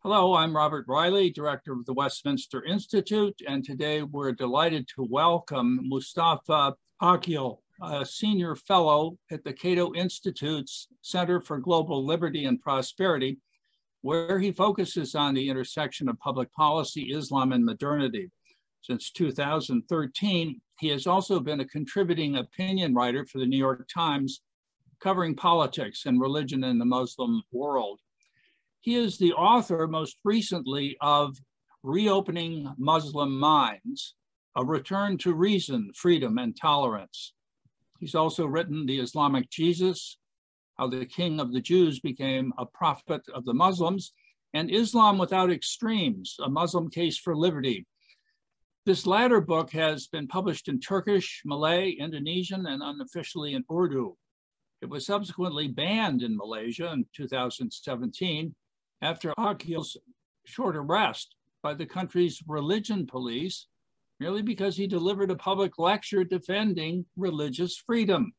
Hello, I'm Robert Riley, Director of the Westminster Institute, and today we're delighted to welcome Mustafa Akyol, a Senior Fellow at the Cato Institute's Center for Global Liberty and Prosperity, where he focuses on the intersection of public policy, Islam, and modernity. Since 2013, he has also been a contributing opinion writer for the New York Times, covering politics and religion in the Muslim world. He is the author, most recently, of Reopening Muslim Minds, A Return to Reason, Freedom, and Tolerance. He's also written The Islamic Jesus, How the King of the Jews Became a Prophet of the Muslims, and Islam Without Extremes, A Muslim Case for Liberty. This latter book has been published in Turkish, Malay, Indonesian, and unofficially in Urdu. It was subsequently banned in Malaysia in 2017 after Akyol's short arrest by the country's religion police, merely because he delivered a public lecture defending religious freedom.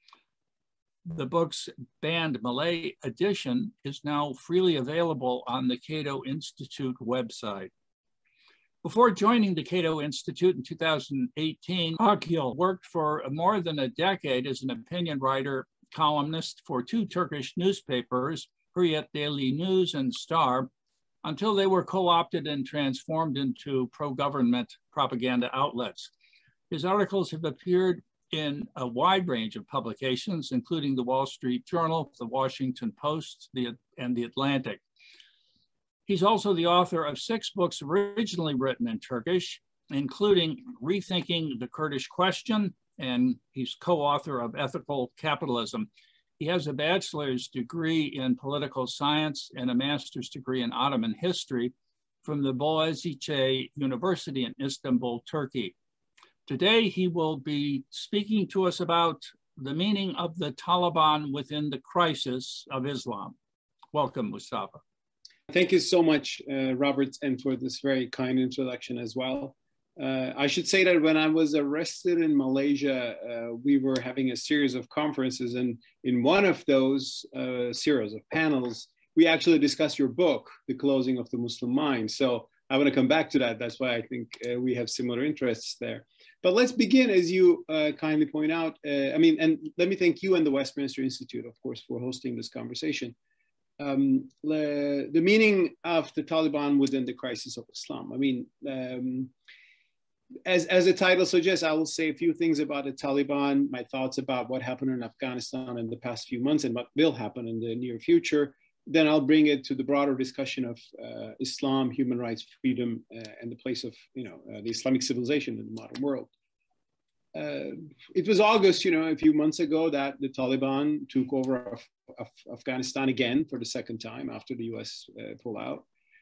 The book's banned Malay edition is now freely available on the Cato Institute website. Before joining the Cato Institute in 2018, Akyol worked for more than a decade as an opinion writer, columnist for two Turkish newspapers, Hürriyet Daily News and Star, until they were co-opted and transformed into pro-government propaganda outlets. His articles have appeared in a wide range of publications, including the Wall Street Journal, the Washington Post, and the Atlantic. He's also the author of 6 books originally written in Turkish, including Rethinking the Kurdish Question, and he's co-author of Ethical Capitalism. He has a bachelor's degree in political science and a master's degree in Ottoman history from the Boğaziçi University in Istanbul, Turkey. Today, he will be speaking to us about the meaning of the Taliban within the crisis of Islam. Welcome, Mustafa. Thank you so much, Robert, and for this very kind introduction as well. I should say that when I was arrested in Malaysia, we were having a series of conferences, and in one of those series of panels, we actually discussed your book, The Closing of the Muslim Mind. So I want to come back to that. That's why I think we have similar interests there. But let's begin, as you kindly point out. And let me thank you and the Westminster Institute, of course, for hosting this conversation. The meaning of the Taliban within the crisis of Islam. As the title suggests, I will say a few things about the Taliban, my thoughts about what happened in Afghanistan in the past few months and what will happen in the near future. Then I'll bring it to the broader discussion of Islam, human rights, freedom, and the place of the Islamic civilization in the modern world. It was August, a few months ago, that the Taliban took over Afghanistan again for the second time after the US pullout.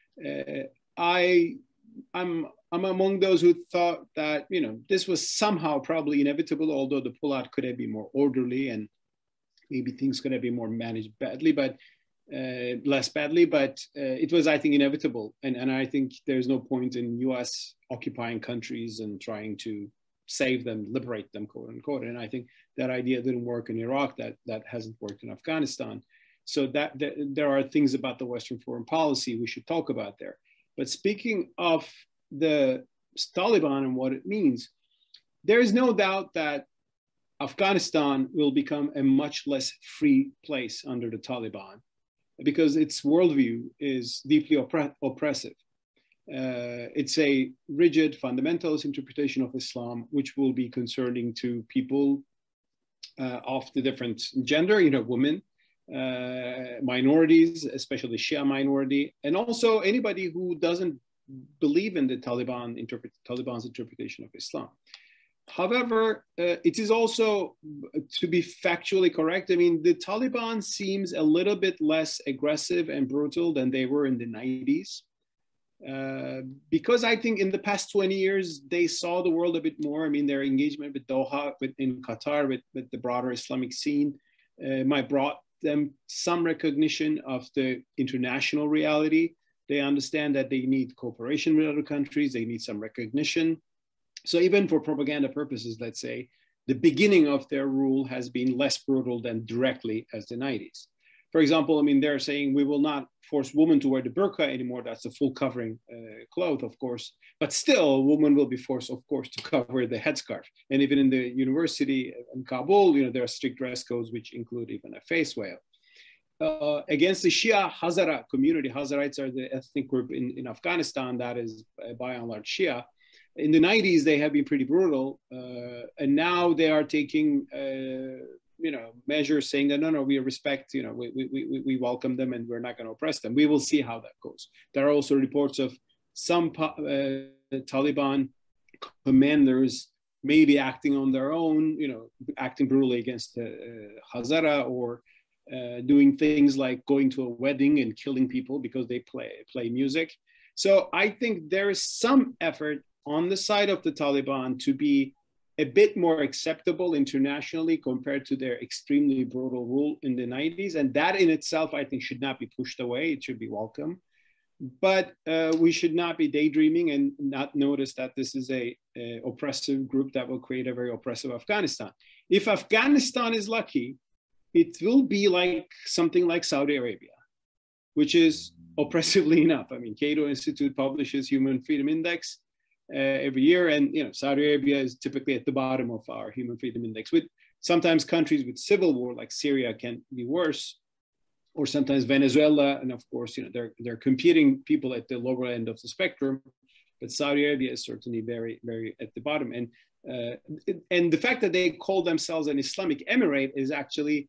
I'm among those who thought that, this was somehow probably inevitable, although the pullout could have been more orderly and maybe things could have been more managed badly, but less badly, but it was, I think, inevitable. And I think there's no point in US occupying countries and trying to save them, liberate them, quote unquote. And I think that idea didn't work in Iraq, that hasn't worked in Afghanistan. So that there are things about the Western foreign policy we should talk about there. But speaking of the Taliban and what it means, there is no doubt that Afghanistan will become a much less free place under the Taliban because its worldview is deeply oppressive. It's a rigid fundamentalist interpretation of Islam, which will be concerning to people of the different gender, women, minorities, especially Shia minority, and also anybody who doesn't believe in the Taliban's interpretation of Islam. However, it is also, to be factually correct, the Taliban seems a little bit less aggressive and brutal than they were in the 90s. Because I think in the past 20 years, they saw the world a bit more. Their engagement with Doha, in Qatar, with the broader Islamic scene, might brought them some recognition of the international reality. They understand that they need cooperation with other countries. They need some recognition. So even for propaganda purposes, let's say, the beginning of their rule has been less brutal than directly as the 90s. For example, I mean, they're saying we will not force women to wear the burqa anymore. That's a full covering cloth, of course. But still, women will be forced, of course, to cover the headscarf. And even in the university in Kabul, there are strict dress codes, which include even a face veil. Against the Shia Hazara community, Hazarites are the ethnic group in Afghanistan that is by and large Shia. In the 90s, they have been pretty brutal. And now they are taking measures saying that, no, we respect, we welcome them and we're not going to oppress them. We will see how that goes. There are also reports of some Taliban commanders maybe acting on their own, acting brutally against Hazara, or doing things like going to a wedding and killing people because they play music. So I think there is some effort on the side of the Taliban to be a bit more acceptable internationally compared to their extremely brutal rule in the 90s. And that in itself, I think, should not be pushed away. It should be welcome. But we should not be daydreaming and not notice that this is a oppressive group that will create a very oppressive Afghanistan. If Afghanistan is lucky, it will be like something like Saudi Arabia, which is oppressively enough. I mean, Cato Institute publishes Human Freedom Index every year, and Saudi Arabia is typically at the bottom of our Human Freedom Index. With sometimes countries with civil war like Syria can be worse, or sometimes Venezuela, and of course they're competing people at the lower end of the spectrum. But Saudi Arabia is certainly very, very at the bottom, and the fact that they call themselves an Islamic Emirate is actually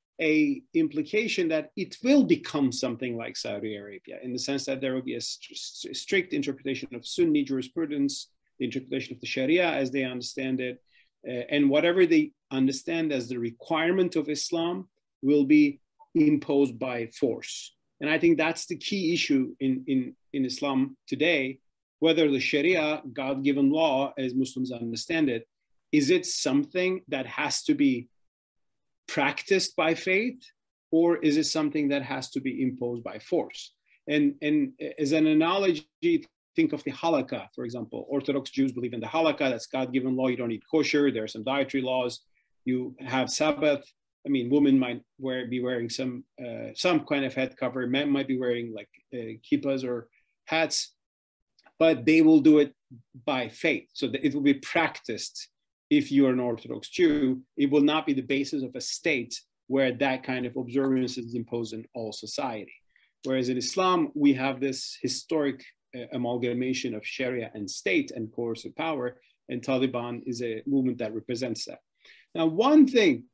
a implication that it will become something like Saudi Arabia, in the sense that there will be a strict interpretation of Sunni jurisprudence, the interpretation of the Sharia as they understand it, and whatever they understand as the requirement of Islam will be imposed by force. And I think that's the key issue in Islam today, whether the Sharia, God-given law, as Muslims understand it, is it something that has to be practiced by faith, or is it something that has to be imposed by force? And as an analogy, think of the halakha, for example. Orthodox Jews believe in the halakha, that's God-given law. You don't eat kosher. There are some dietary laws. You have Sabbath. I mean, women might be wearing some kind of head cover. Men might be wearing like kippas or hats, but they will do it by faith. So that it will be practiced. If you're an Orthodox Jew, it will not be the basis of a state where that kind of observance is imposed in all society. Whereas in Islam, we have this historic amalgamation of Sharia and state and coercive power, and Taliban is a movement that represents that. Now, one thing,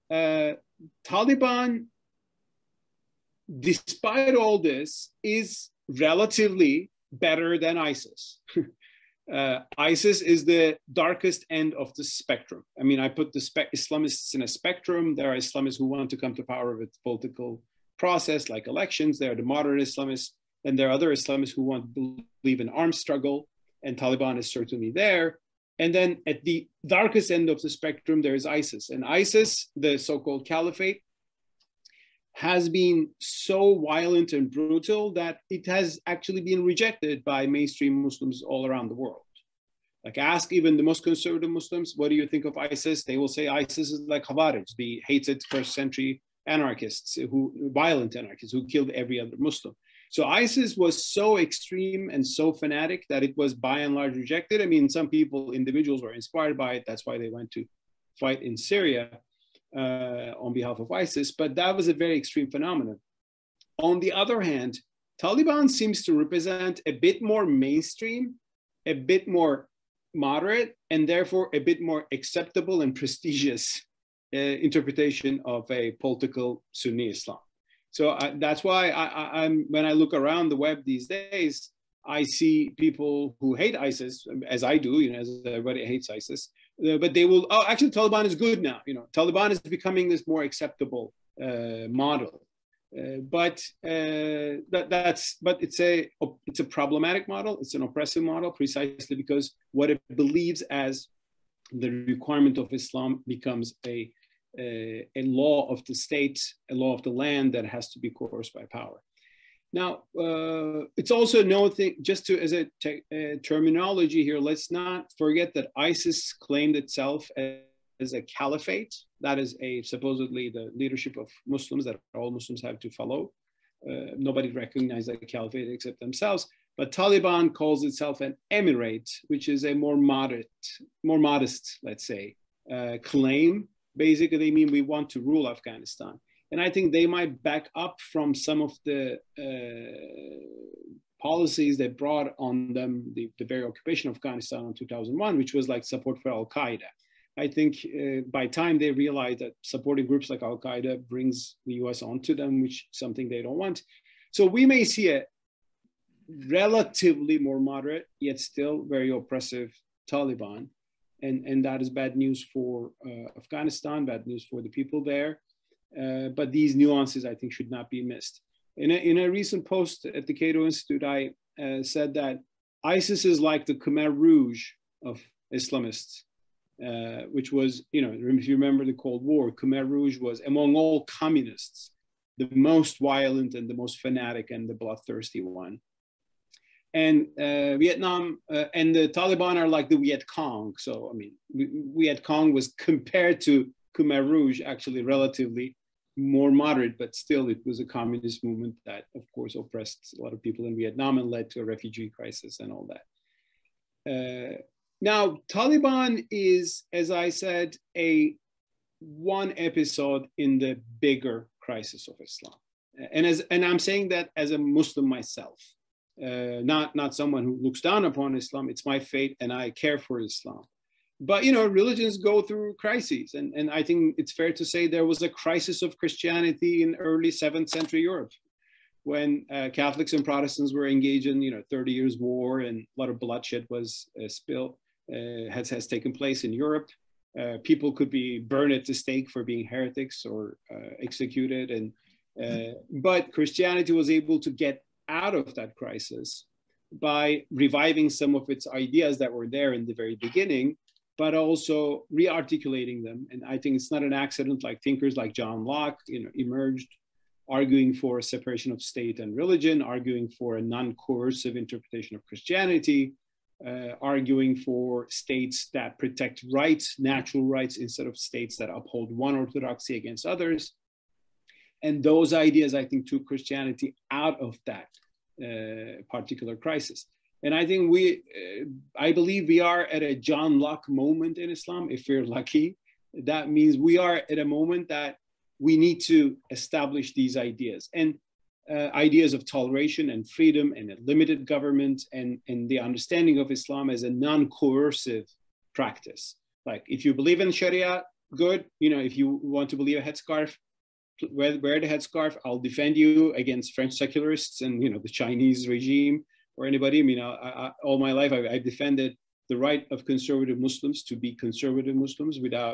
Taliban, despite all this, is relatively better than ISIS. ISIS is the darkest end of the spectrum. I mean, I put the Islamists in a spectrum. There are Islamists who want to come to power with political process like elections. There are the moderate Islamists, and there are other Islamists who want to believe in armed struggle, and Taliban is certainly there. And then at the darkest end of the spectrum, there is ISIS. And ISIS, the so-called caliphate, has been so violent and brutal that it has actually been rejected by mainstream Muslims all around the world. Like, ask even the most conservative Muslims, what do you think of ISIS? They will say ISIS is like Khawarij, the hated first century anarchists, violent anarchists who killed every other Muslim. So ISIS was so extreme and so fanatic that it was by and large rejected. I mean, some people, individuals were inspired by it. That's why they went to fight in Syria on behalf of ISIS, but that was a very extreme phenomenon. On the other hand, Taliban seems to represent a bit more mainstream, a bit more moderate, and therefore a bit more acceptable and prestigious interpretation of a political Sunni Islam. So that's why I'm when I look around the web these days, I see people who hate ISIS, as I do, as everybody hates ISIS, but they will, actually Taliban is good now. Taliban is becoming this more acceptable model. But it's a problematic model. It's an oppressive model, precisely because what it believes as the requirement of Islam becomes a law of the state, a law of the land that has to be coerced by power. Now, it's also just as a terminology here, let's not forget that ISIS claimed itself is a caliphate. That is supposedly the leadership of Muslims that all Muslims have to follow. Nobody recognizes a caliphate except themselves. But Taliban calls itself an emirate, which is a more modest, let's say, claim. Basically, they mean we want to rule Afghanistan. And I think they might back up from some of the policies that brought on them the very occupation of Afghanistan in 2001, which was like support for Al-Qaeda. I think by time they realize that supporting groups like Al-Qaeda brings the US onto them, which is something they don't want. So we may see a relatively more moderate, yet still very oppressive Taliban. And that is bad news for Afghanistan, bad news for the people there. But these nuances, I think, should not be missed. In a recent post at the Cato Institute, I said that ISIS is like the Khmer Rouge of Islamists, which was, if you remember the Cold War, Khmer Rouge was, among all communists, the most violent and the most fanatic and the bloodthirsty one. And Vietnam and the Taliban are like the Viet Cong. So, I mean, Viet Cong was compared to Khmer Rouge actually relatively more moderate, but still it was a communist movement that, of course, oppressed a lot of people in Vietnam and led to a refugee crisis and all that. Now, Taliban is, as I said, one episode in the bigger crisis of Islam. And I'm saying that as a Muslim myself. Not someone who looks down upon Islam. It's my faith and I care for Islam. But, religions go through crises. And I think it's fair to say there was a crisis of Christianity in early 7th century Europe when Catholics and Protestants were engaged in, 30 years war and a lot of bloodshed was spilled, has taken place in Europe. People could be burned at the stake for being heretics or executed. But Christianity was able to get out of that crisis by reviving some of its ideas that were there in the very beginning, but also re-articulating them. And I think it's not an accident, like thinkers like John Locke, emerged arguing for a separation of state and religion, arguing for a non-coercive interpretation of Christianity, arguing for states that protect rights, natural rights, instead of states that uphold one orthodoxy against others. And those ideas, I think, took Christianity out of that particular crisis. And I think I believe we are at a John Locke moment in Islam, if we're lucky. That means we are at a moment that we need to establish these ideas and ideas of toleration and freedom and a limited government and the understanding of Islam as a non-coercive practice. Like if you believe in Sharia, good. If you want to believe a headscarf, wear the headscarf. I'll defend you against French secularists and the Chinese regime or anybody. I mean, all my life I've defended the right of conservative Muslims to be conservative Muslims without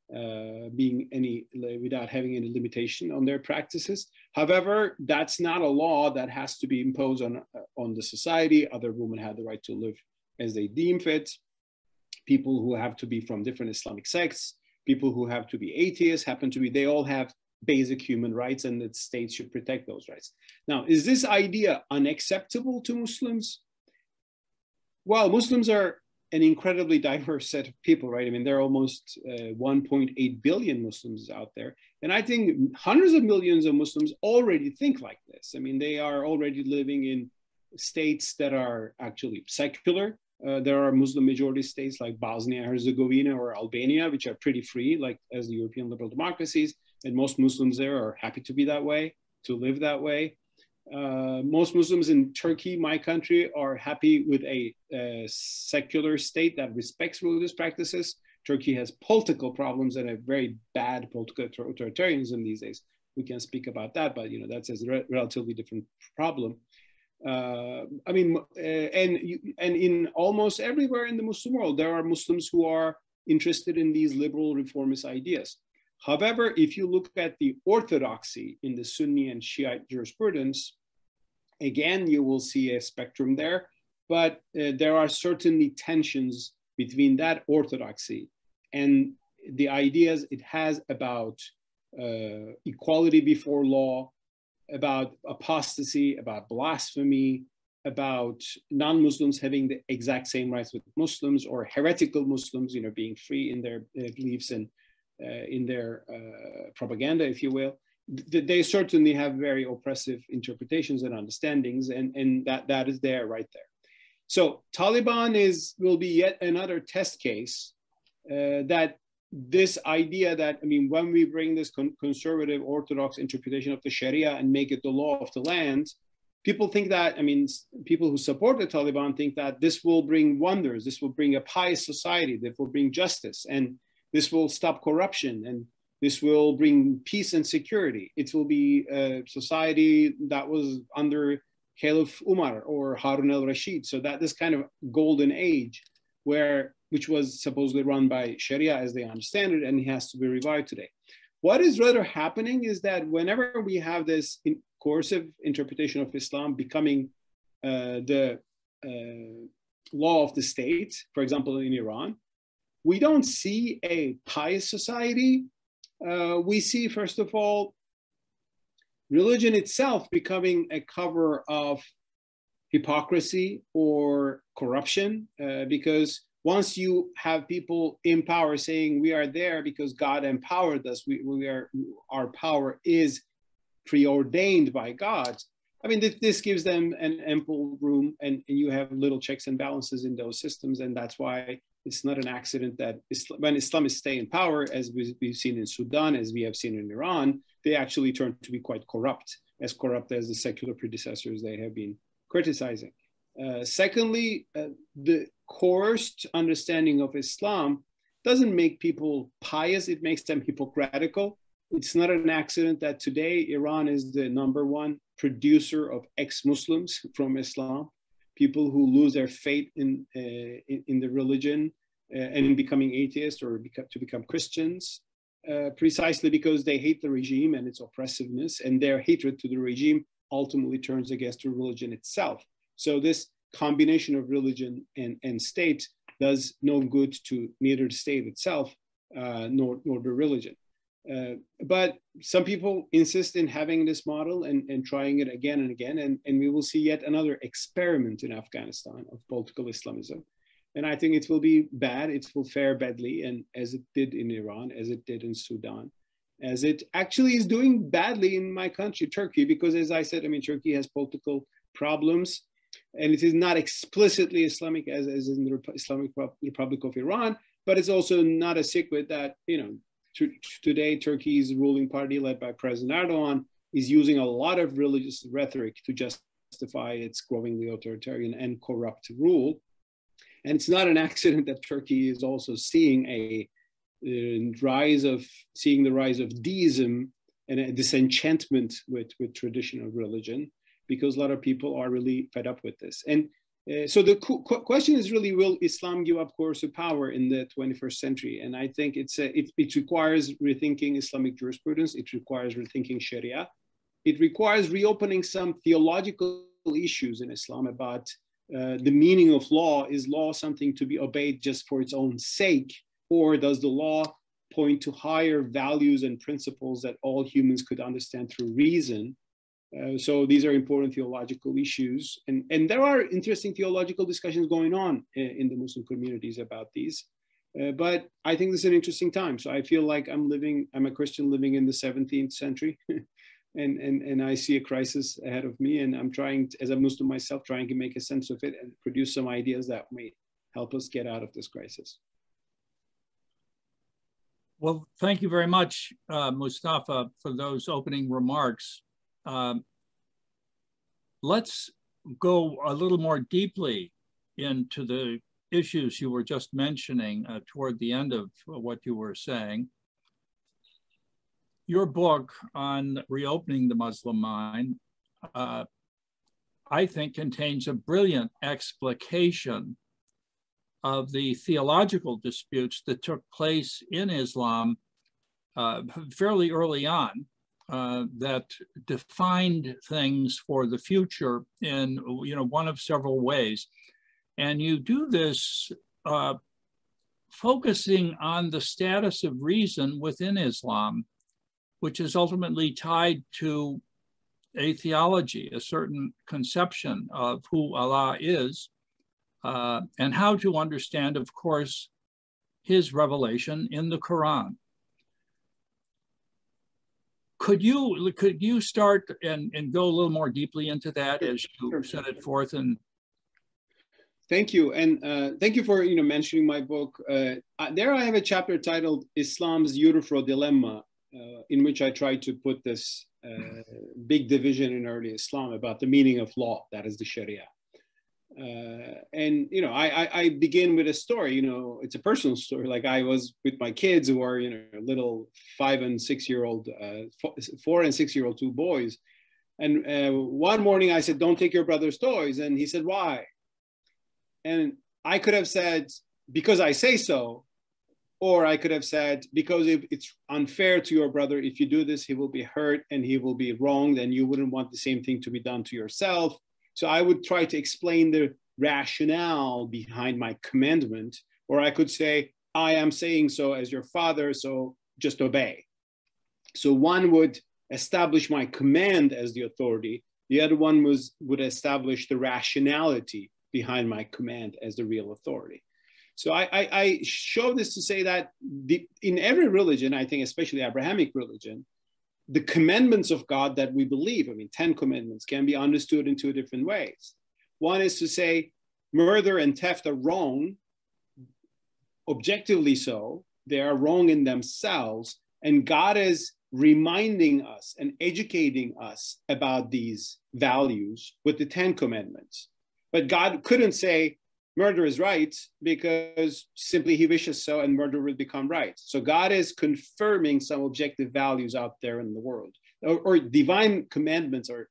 without having any limitation on their practices. However, that's not a law that has to be imposed on the society. Other women have the right to live as they deem fit. People who have to be from different Islamic sects, people who have to be atheists, they all have basic human rights, and that states should protect those rights. Now, is this idea unacceptable to Muslims? Well, Muslims are an incredibly diverse set of people, right? I mean, there are almost 1.8 billion Muslims out there. And I think hundreds of millions of Muslims already think like this. I mean, they are already living in states that are actually secular. There are Muslim majority states like Bosnia, Herzegovina, or Albania, which are pretty free, like as the European liberal democracies. And most Muslims there are happy to be that way, to live that way. Most Muslims in Turkey, my country, are happy with a secular state that respects religious practices. Turkey has political problems and a very bad political authoritarianism these days. We can speak about that, but that's a relatively different problem. I mean, and in almost everywhere in the Muslim world, there are Muslims who are interested in these liberal reformist ideas. However, if you look at the orthodoxy in the Sunni and Shiite jurisprudence, again, you will see a spectrum there, but there are certainly tensions between that orthodoxy and the ideas it has about equality before law, about apostasy, about blasphemy, about non-Muslims having the exact same rights with Muslims, or heretical Muslims, being free in their beliefs and in their propaganda, if you will. They certainly have very oppressive interpretations and understandings, and that is there, right there. So Taliban will be yet another test case that this idea that, when we bring this conservative orthodox interpretation of the Sharia and make it the law of the land, people think that, people who support the Taliban think that this will bring wonders, this will bring a pious society, that will bring justice, and this will stop corruption, and this will bring peace and security. It will be a society that was under Caliph Umar or Harun al-Rashid. So that this kind of golden age which was supposedly run by Sharia as they understand it, and it has to be revived today. What is rather happening is that whenever we have this coercive interpretation of Islam becoming the law of the state, for example, in Iran, we don't see a pious society. We see, first of all, religion itself becoming a cover of hypocrisy or corruption, because once you have people in power saying we are there because God empowered us, our power is preordained by God. This gives them an ample room, and you have little checks and balances in those systems, and that's why it's not an accident that when Islamists stay in power, as we've seen in Sudan, as we have seen in Iran, they actually turn to be quite corrupt as the secular predecessors they have been criticizing. Secondly, the coerced understanding of Islam doesn't make people pious, it makes them hypocritical. It's not an accident that today Iran is the #1 producer of ex-Muslims from Islam, people who lose their faith in the religion and in becoming atheists or to become Christians, precisely because they hate the regime and its oppressiveness, and their hatred to the regime ultimately turns against the religion itself. So this combination of religion and state does no good to neither the state itself nor the religion. But some people insist in having this model and trying it again and again, and we will see yet another experiment in Afghanistan of political Islamism. And I think it will be bad, it will fare badly, and as it did in Iran, as it did in Sudan, as it actually is doing badly in my country, Turkey, because as I said, Turkey has political problems, and it is not explicitly Islamic as in the Islamic Republic of Iran, but it's also not a secret that, today Turkey's ruling party led by President Erdogan is using a lot of religious rhetoric to justify its growingly authoritarian and corrupt rule. And it's not an accident that Turkey is also seeing the rise of deism and a disenchantment with traditional religion, because a lot of people are really fed up with this. And so the question is really, will Islam give up coercive power in the 21st century? And I think it requires rethinking Islamic jurisprudence. It requires rethinking Sharia. It requires reopening some theological issues in Islam about the meaning of law. Is law something to be obeyed just for its own sake? Or does the law point to higher values and principles that all humans could understand through reason? So these are important theological issues. And there are interesting theological discussions going on in the Muslim communities about these. But I think this is an interesting time. So I feel like I'm a Christian living in the 17th century. and I see a crisis ahead of me. And I'm trying, as a Muslim myself, trying to make a sense of it and produce some ideas that may help us get out of this crisis. Well, thank you very much, Mustafa, for those opening remarks. Let's go a little more deeply into the issues you were just mentioning toward the end of what you were saying. Your book on reopening the Muslim mind, I think, contains a brilliant explication of the theological disputes that took place in Islam fairly early on, that defined things for the future in one of several ways. And you do this focusing on the status of reason within Islam, which is ultimately tied to a theology, a certain conception of who Allah is, and how to understand, of course, his revelation in the Quran. Could you start and go a little more deeply into that as you set it forth? And thank you, and thank you for mentioning my book. There, I have a chapter titled "Islam's Euthyphro Dilemma," in which I try to put this big division in early Islam about the meaning of law, that is the Sharia. And I begin with a story. It's a personal story. Like, I was with my kids, who are little 5 and 6 year old, 4 and 6 year old, two boys. And one morning I said, "Don't take your brother's toys," and he said, "Why?" And I could have said, "Because I say so," or I could have said, "Because if it's unfair to your brother. If you do this, he will be hurt and he will be wronged, and you wouldn't want the same thing to be done to yourself." So I would try to explain the rationale behind my commandment, or I could say, "I am saying so as your father, so just obey." So one would establish my command as the authority. The other one would establish the rationality behind my command as the real authority. So I show this to say that in every religion, I think especially Abrahamic religion, the commandments of God that we believe, 10 commandments, can be understood in two different ways. One is to say murder and theft are wrong, objectively so. They are wrong in themselves. And God is reminding us and educating us about these values with the 10 commandments. But God couldn't say murder is right because simply he wishes so and murder will become right. So God is confirming some objective values out there in the world, or divine commandments are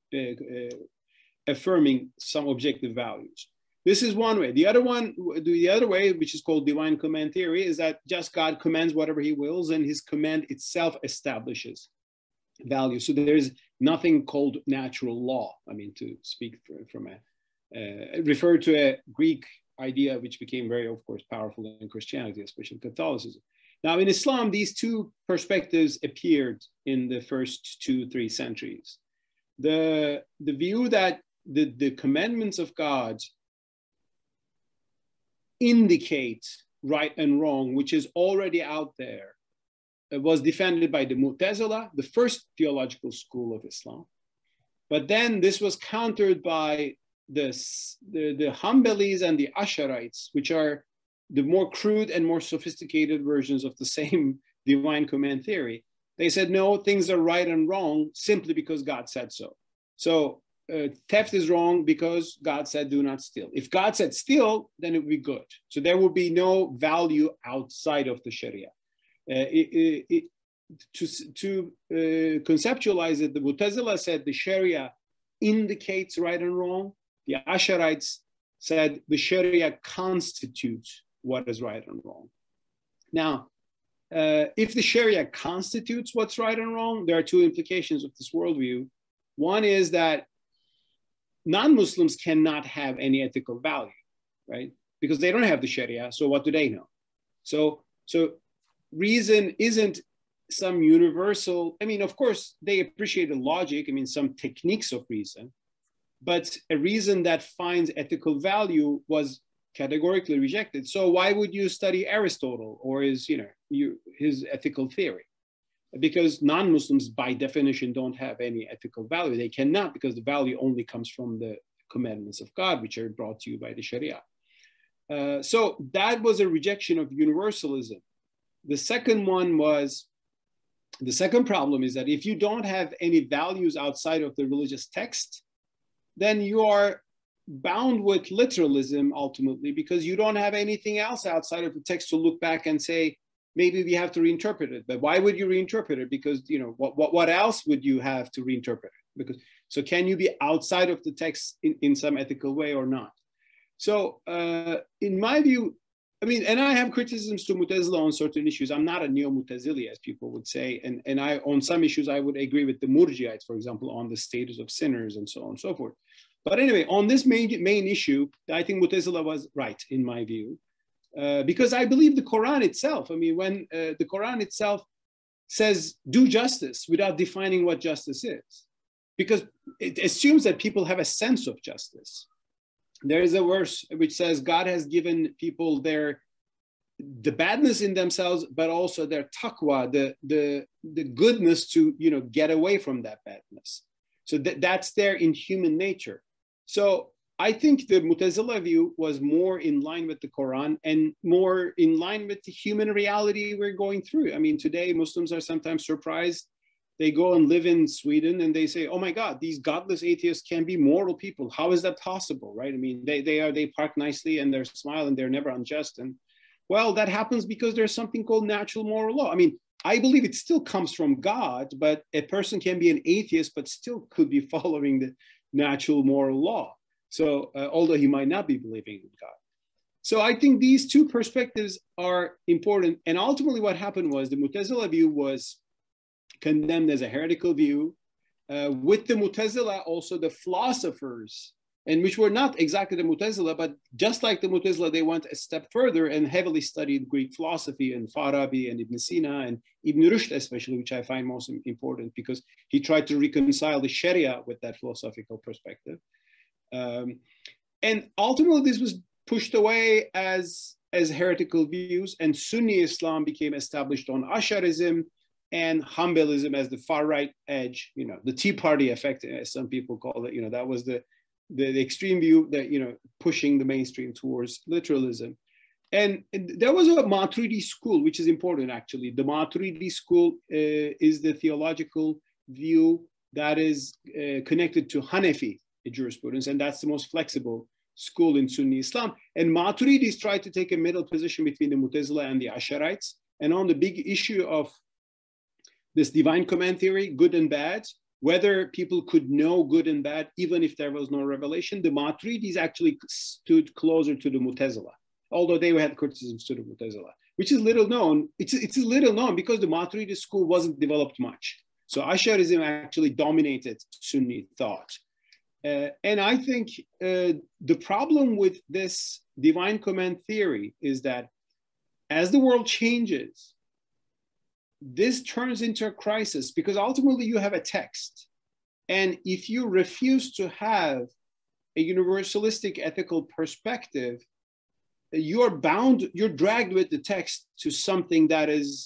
affirming some objective values. This is one way. The other way, which is called divine command theory, is that just God commands whatever he wills, and his command itself establishes values. So there is nothing called natural law. To speak from refer to a Greek idea which became very, of course, powerful in Christianity, especially Catholicism. Now, in Islam, these two perspectives appeared in the first 2-3 centuries. The view that the commandments of God indicate right and wrong, which is already out there, was defended by the Mu'tazila, the first theological school of Islam. But then this was countered by the Hanbalis and the Asharites, which are the more crude and more sophisticated versions of the same divine command theory. They said, no, things are right and wrong simply because God said so. So theft is wrong because God said do not steal. If God said steal, then it would be good. So there would be no value outside of the Sharia. To conceptualize it, the Mu'tazila said the Sharia indicates right and wrong. The Asharites said the Sharia constitutes what is right and wrong. Now, if the Sharia constitutes what's right and wrong, there are two implications of this worldview. One is that non-Muslims cannot have any ethical value, right? Because they don't have the Sharia, so what do they know? So reason isn't some universal, of course, they appreciate the logic, some techniques of reason, but a reason that finds ethical value was categorically rejected. So why would you study Aristotle or his ethical theory? Because non-Muslims by definition don't have any ethical value. They cannot, because the value only comes from the commandments of God, which are brought to you by the Sharia. So that was a rejection of universalism. The second problem is that if you don't have any values outside of the religious text, then you are bound with literalism ultimately, because you don't have anything else outside of the text to look back and say, maybe we have to reinterpret it. But why would you reinterpret it? Because what else would you have to reinterpret it? So can you be outside of the text in some ethical way or not? So in my view, and I have criticisms to Mu'tazila on certain issues. I'm not a neo-Mu'tazili, as people would say. And I, on some issues, I would agree with the Murji'ites, for example, on the status of sinners and so on and so forth. But anyway, on this main issue, I think Mu'tazila was right, in my view, because I believe the Quran itself, when the Quran itself says, do justice without defining what justice is. because it assumes that people have a sense of justice. There is a verse which says God has given people the badness in themselves, but also their taqwa, the goodness to get away from that badness. So that's there in human nature. So I think the Mu'tazila view was more in line with the Quran and more in line with the human reality we're going through. I mean, today Muslims are sometimes surprised. They go and live in Sweden and they say, oh my God, these godless atheists can be moral people. How is that possible, right? I mean, they park nicely and they smile and they're never unjust. And well, that happens because there's something called natural moral law. I mean, I believe it still comes from God, but a person can be an atheist, but still could be following the natural moral law. So although he might not be believing in God. So I think these two perspectives are important. And ultimately what happened was the Mu'tazila view was condemned as a heretical view. With the Mu'tazila, also the philosophers, and which were not exactly the Mu'tazila, but just like the Mu'tazila, they went a step further and heavily studied Greek philosophy and Farabi and Ibn Sina and Ibn Rushd especially, which I find most important because he tried to reconcile the Sharia with that philosophical perspective. And ultimately, this was pushed away as heretical views, and Sunni Islam became established on Ash'arism and Hanbalism as the far right edge, the Tea Party effect, as some people call it. That was the extreme view that, pushing the mainstream towards literalism. And there was a Maturidi school, which is important, actually. The Maturidi school is the theological view that is connected to Hanafi jurisprudence, and that's the most flexible school in Sunni Islam. And Maturidis tried to take a middle position between the Mu'tazila and the Ash'arites. And on the big issue of this divine command theory, good and bad, whether people could know good and bad, even if there was no revelation, the Maturidis actually stood closer to the Mu'tazila, although they had criticisms to the Mu'tazila, which is little known. It's little known because the Maturidi school wasn't developed much. So Ash'arism actually dominated Sunni thought. And I think the problem with this divine command theory is that as the world changes, this turns into a crisis because ultimately you have a text. And if you refuse to have a universalistic ethical perspective, you're dragged with the text to something that has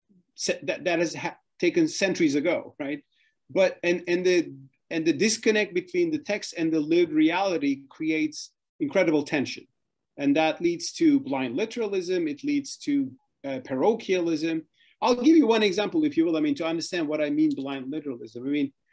taken centuries ago, right? But and the disconnect between the text and the lived reality creates incredible tension. And that leads to blind literalism. It leads to parochialism. I'll give you one example, if you will, to understand what I mean blind literalism.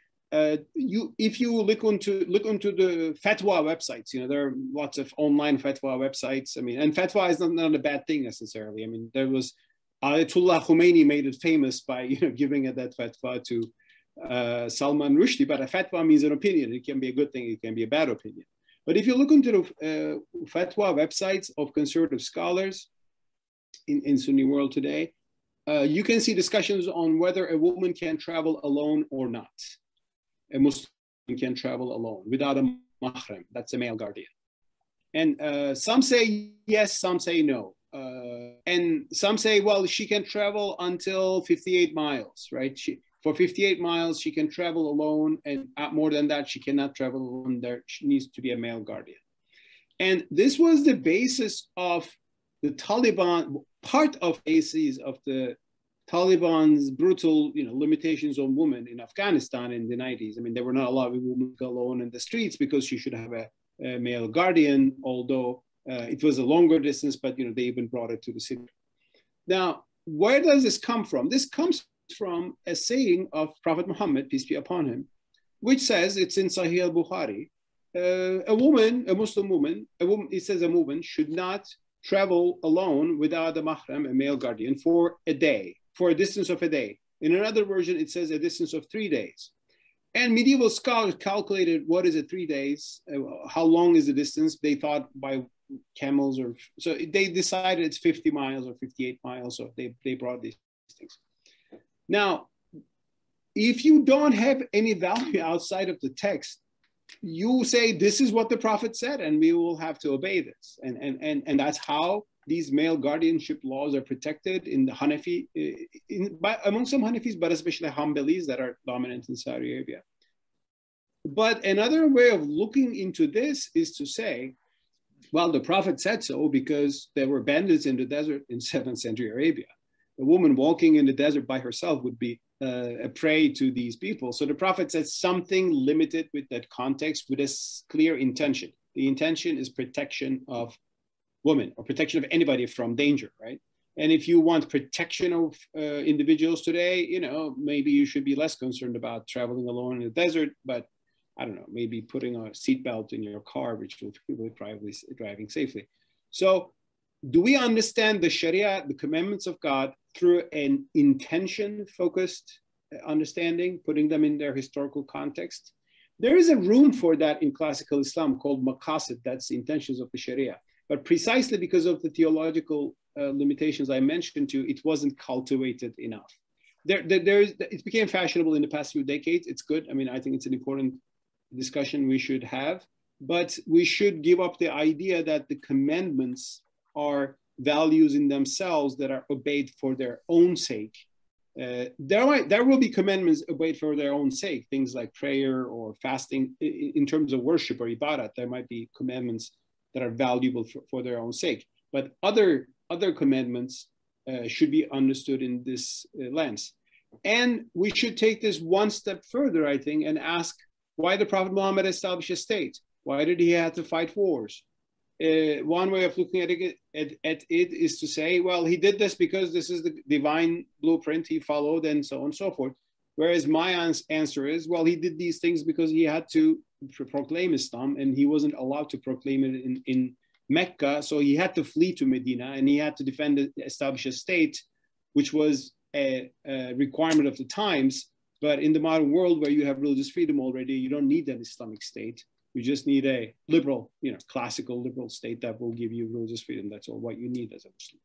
If you look into the fatwa websites, there are lots of online fatwa websites. And fatwa is not a bad thing necessarily. There was Ayatollah Khomeini made it famous by giving that fatwa to Salman Rushdie, but a fatwa means an opinion. It can be a good thing, it can be a bad opinion. But if you look into the fatwa websites of conservative scholars in Sunni world today, you can see discussions on whether a woman can travel alone or not. A Muslim can travel alone without a mahram, that's a male guardian. And some say yes, some say no. And some say, well, she can travel until 58 miles, right? For 58 miles, she can travel alone, and more than that, she cannot travel alone. There needs to be a male guardian. And this was the basis of the Taliban, part of basis of the Taliban's brutal, limitations on women in Afghanistan in the 90s. They were not allowing women to go alone in the streets because she should have a male guardian, although it was a longer distance, but they even brought it to the city. Now, where does this come from? This comes from a saying of Prophet Muhammad, peace be upon him, which says, it's in Sahih al-Bukhari, a Muslim woman, it says a woman should not travel alone without a mahram, a male guardian, for a day, for a distance of a day. In another version, it says a distance of 3 days. And medieval scholars calculated what is it, 3 days, how long is the distance? They thought by camels, so they decided it's 50 miles or 58 miles, so they brought these things. Now, if you don't have any value outside of the text, you say this is what the Prophet said, and we will have to obey this. And that's how these male guardianship laws are protected in the Hanafi, among some Hanafis, but especially Hanbalis that are dominant in Saudi Arabia. But another way of looking into this is to say, well, the prophet said so because there were bandits in the desert in 7th century Arabia. A woman walking in the desert by herself would be a prey to these people. So the prophet said something limited with that context with a clear intention. The intention is protection of women or protection of anybody from danger, right? And if you want protection of individuals today, you know, maybe you should be less concerned about traveling alone in the desert, but I don't know, maybe putting a seatbelt in your car, which will probably driving safely. So do we understand the Sharia, the commandments of God, through an intention-focused understanding, putting them in their historical context? There is a room for that in classical Islam called maqasid, that's the intentions of the Sharia. But precisely because of the theological limitations I mentioned to you, it wasn't cultivated enough. It became fashionable in the past few decades. It's good. I mean, I think it's an important discussion we should have, but we should give up the idea that the commandments are values in themselves that are obeyed for their own sake. There will be commandments obeyed for their own sake, things like prayer or fasting in terms of worship or ibadat. There might be commandments that are valuable for their own sake, but other commandments should be understood in this lens. And we should take this one step further, I think, and ask why the Prophet Muhammad established a state. Why did he have to fight wars? One way of looking at it is to say, well, he did this because this is the divine blueprint he followed and so on and so forth. Whereas my answer is, well, he did these things because he had to proclaim Islam and he wasn't allowed to proclaim it in Mecca. So he had to flee to Medina and he had to establish a state, which was a requirement of the times. But in the modern world where you have religious freedom already, you don't need an Islamic state. You just need a liberal, classical liberal state that will give you religious freedom. That's all what you need as a Muslim.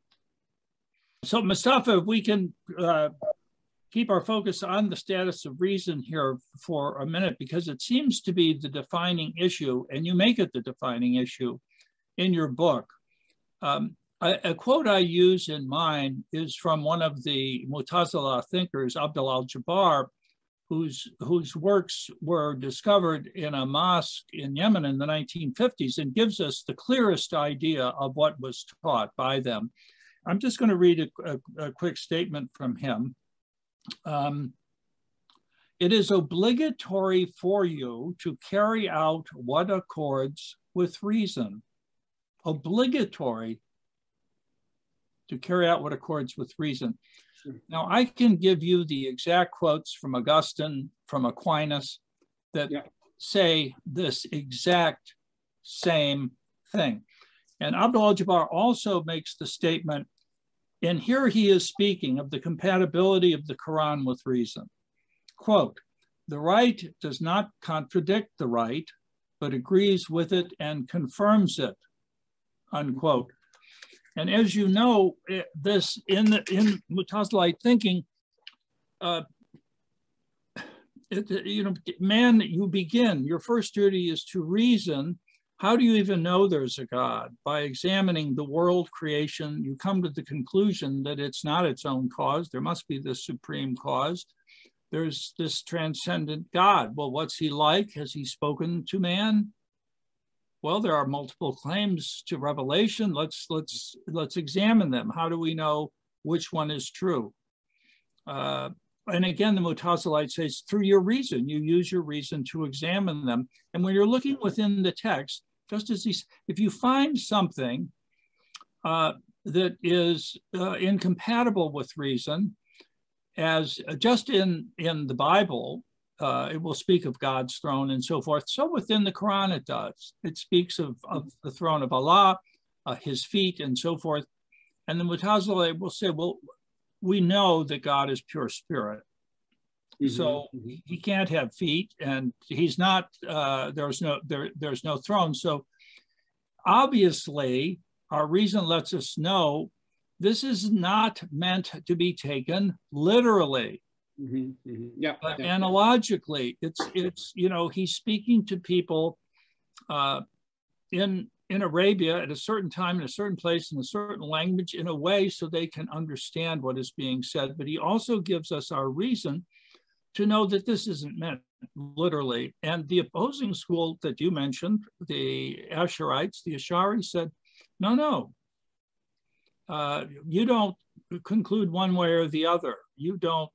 So Mustafa, if we can keep our focus on the status of reason here for a minute, because it seems to be the defining issue, and you make it the defining issue in your book. A quote I use in mine is from one of the Mu'tazila thinkers, Abdul al-Jabbar, whose works were discovered in a mosque in Yemen in the 1950s and gives us the clearest idea of what was taught by them. I'm just going to read a quick statement from him. It is obligatory for you to carry out what accords with reason. Obligatory to carry out what accords with reason. Now, I can give you the exact quotes from Augustine, from Aquinas, that say this exact same thing. And Abdul al-Jabbar also makes the statement, and here he is speaking of the compatibility of the Quran with reason. Quote, the right does not contradict the right, but agrees with it and confirms it, unquote. And as you know, this in Mu'tazilite thinking, man, you begin, your first duty is to reason. How do you even know there's a God? By examining the world creation, you come to the conclusion that it's not its own cause. There must be this supreme cause. There's this transcendent God. Well, what's he like? Has he spoken to man? Well, there are multiple claims to revelation. Let's examine them. How do we know which one is true? And again, the Mu'tazilite says through your reason, you use your reason to examine them. And when you're looking within the text, just as if you find something that is incompatible with reason, as just in the Bible, it will speak of God's throne and so forth. So within the Quran, it does. It speaks of the throne of Allah, his feet and so forth. And the Mu'tazila will say, well, we know that God is pure spirit. Mm-hmm. So he can't have feet and he's not, there's no throne. So obviously our reason lets us know this is not meant to be taken literally. Mm-hmm, mm-hmm. Yeah, but analogically, it's he's speaking to people in Arabia at a certain time, in a certain place, in a certain language, in a way so they can understand what is being said. But he also gives us our reason to know that this isn't meant literally. And the opposing school that you mentioned, the Asherites, the Ashari, said, no, you don't conclude one way or the other. You don't,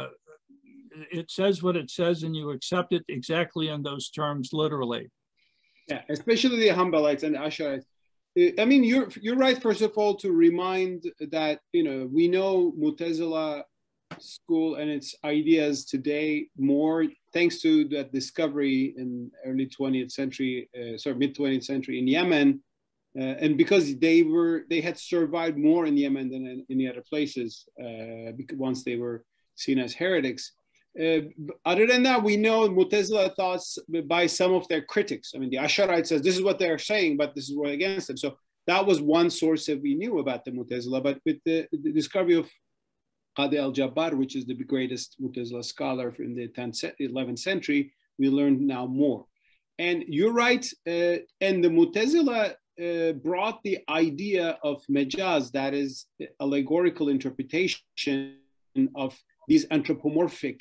it says what it says and you accept it exactly in those terms, literally. Yeah, especially the Hanbalites and Asherites. I mean, you're right, first of all, to remind that, we know Mu'tazila school and its ideas today more thanks to that discovery in early 20th century, mid 20th century in Yemen, and because they had survived more in Yemen than in any other places once they were seen as heretics. Other than that, we know Mu'tazila thoughts by some of their critics. I mean, the Asharite says this is what they're saying, but this is what against them. So that was one source that we knew about the Mu'tazila. But with the discovery of Qadi al-Jabbar, which is the greatest Mu'tazila scholar in the 11th century, we learned now more. And you're right. And the Mu'tazila brought the idea of majaz, that is allegorical interpretation of these anthropomorphic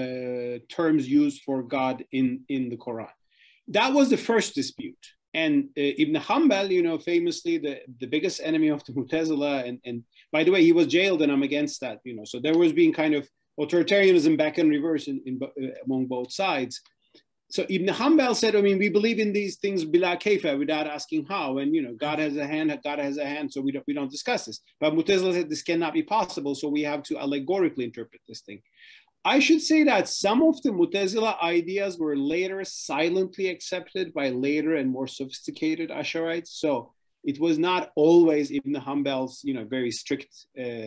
terms used for God in the Quran. That was the first dispute. And Ibn Hanbal, famously the biggest enemy of the Mu'tazila, and by the way, he was jailed, and I'm against that, So there was being kind of authoritarianism back and reverse among both sides. So Ibn Hanbal said, we believe in these things bila kayfa, without asking how, and God has a hand, God has a hand, so we don't discuss this. But Mu'tazila said this cannot be possible, so we have to allegorically interpret this thing. I should say that some of the Mu'tazila ideas were later silently accepted by later and more sophisticated Asharites. So it was not always Ibn Hanbal's, very strict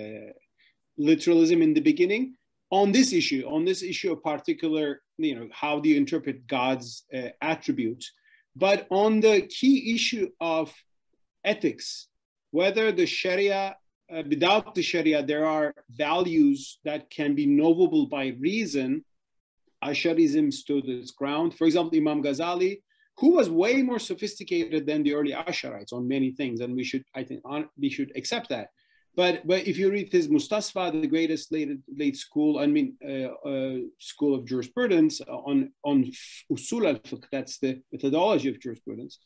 literalism in the beginning. On this issue of particular, how do you interpret God's attributes? But on the key issue of ethics, whether the Sharia, without the Sharia, there are values that can be knowable by reason, Asharism stood its ground. For example, Imam Ghazali, who was way more sophisticated than the early Asharites on many things, and we should accept that. But if you read his Mustasfa, the greatest late school, school of jurisprudence on usul al-fiqh, that's the methodology of jurisprudence,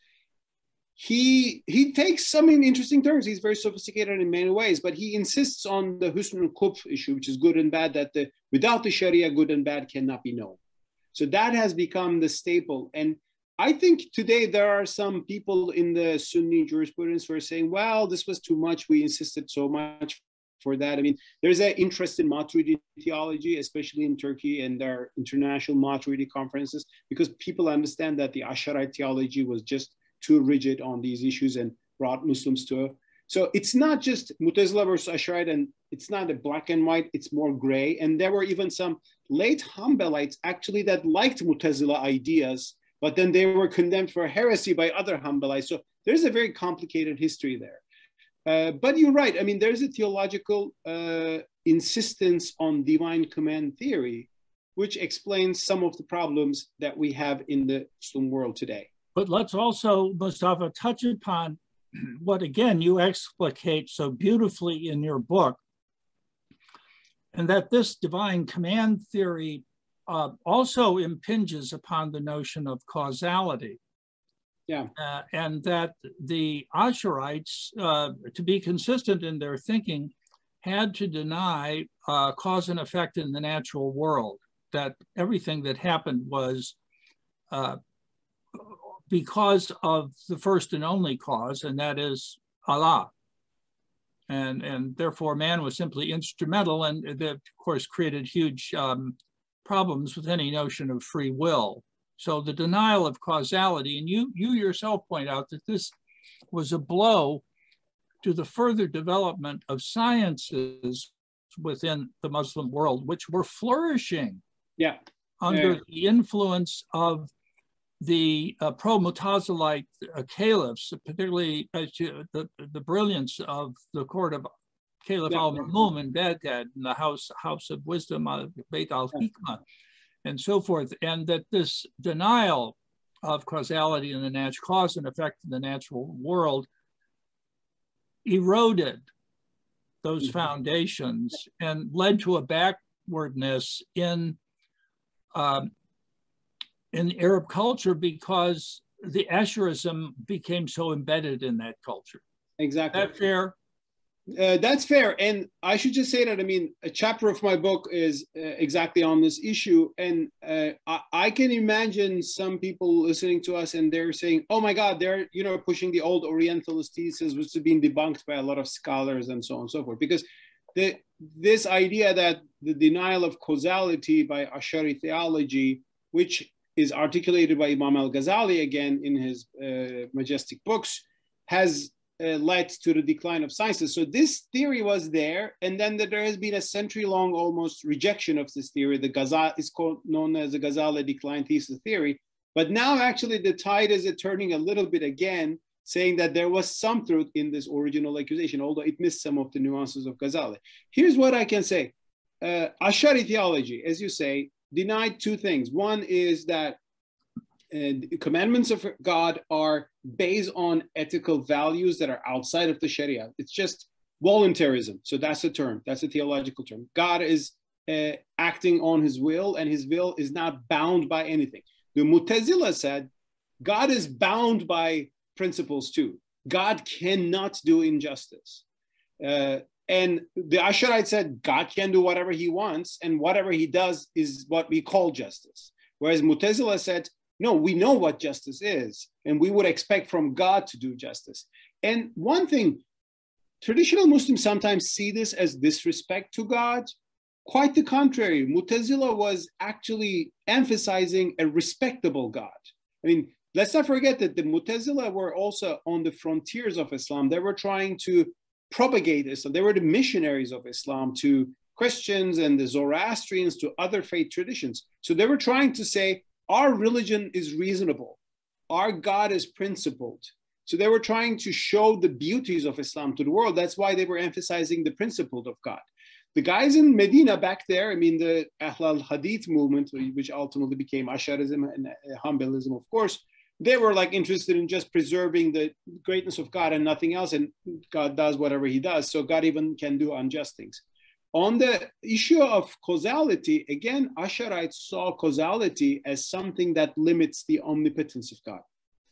he takes some interesting terms. He's very sophisticated in many ways, but he insists on the husn al-qubh issue, which is good and bad, that without the Sharia, good and bad cannot be known. So that has become the staple. And I think today there are some people in the Sunni jurisprudence who are saying, well, this was too much. We insisted so much for that. There's an interest in Maturidi theology, especially in Turkey, and there are international Maturidi conferences, because people understand that the Asharite theology was just too rigid on these issues and brought Muslims to it. So it's not just Mu'tazila versus Asharite, and it's not a black and white, it's more gray. And there were even some late Hanbalites actually that liked Mu'tazila ideas, but then they were condemned for heresy by other Hanbalites. So there's a very complicated history there. But you're right. There's a theological insistence on divine command theory, which explains some of the problems that we have in the Muslim world today. But let's also, Mustafa, touch upon what, again, you explicate so beautifully in your book, and that this divine command theory also impinges upon the notion of causality. Yeah. And that the Asharites, to be consistent in their thinking, had to deny cause and effect in the natural world, that everything that happened was because of the first and only cause, and that is Allah. And therefore man was simply instrumental, and that of course created huge problems with any notion of free will. So the denial of causality, and you yourself point out that this was a blow to the further development of sciences within the Muslim world, which were flourishing under the influence of the pro-Mutazilite caliphs, particularly the brilliance of the court of Caliph al-Ma'mun in Baghdad, and the house of wisdom, Bayt al-Hikmah, and so forth. And that this denial of causality in the natural cause and effect in the natural world eroded those foundations and led to a backwardness in in Arab culture because the Asherism became so embedded in that culture. Exactly. That fair? That's fair. And I should just say that, I mean, a chapter of my book is exactly on this issue. And I can imagine some people listening to us and they're saying, oh my God, they're, you know, pushing the old Orientalist thesis, which has been debunked by a lot of scholars and so on and so forth. Because this idea that the denial of causality by Ash'ari theology, which is articulated by Imam al-Ghazali again in his majestic books, has led to the decline of sciences. So this theory was there, and then there has been a century-long almost rejection of this theory. The Ghazali is known as the Ghazali decline thesis theory. But now actually the tide is turning a little bit again, saying that there was some truth in this original accusation, although it missed some of the nuances of Ghazali. Here's what I can say. Ash'ari theology, as you say, denied two things. One is that commandments of God are based on ethical values that are outside of the Sharia. It's just voluntarism. So that's a term. That's a theological term. God is acting on his will, and his will is not bound by anything. The Mu'tazila said God is bound by principles too. God cannot do injustice. And the Ash'arite said God can do whatever he wants, and whatever he does is what we call justice. Whereas Mu'tazila said, no, we know what justice is, and we would expect from God to do justice. And one thing, traditional Muslims sometimes see this as disrespect to God. Quite the contrary. Mu'tazila was actually emphasizing a respectable God. I mean, let's not forget that the Mu'tazila were also on the frontiers of Islam. They were trying to propagate Islam. They were the missionaries of Islam to Christians and the Zoroastrians, to other faith traditions. So they were trying to say, our religion is reasonable. Our God is principled. So they were trying to show the beauties of Islam to the world. That's why they were emphasizing the principle of God. The guys in Medina back there, I mean, the Ahl al-Hadith movement, which ultimately became Ash'arism and Hanbalism, of course, they were like interested in just preserving the greatness of God and nothing else. And God does whatever he does. So God even can do unjust things. On the issue of causality, again, Ash'arites saw causality as something that limits the omnipotence of God.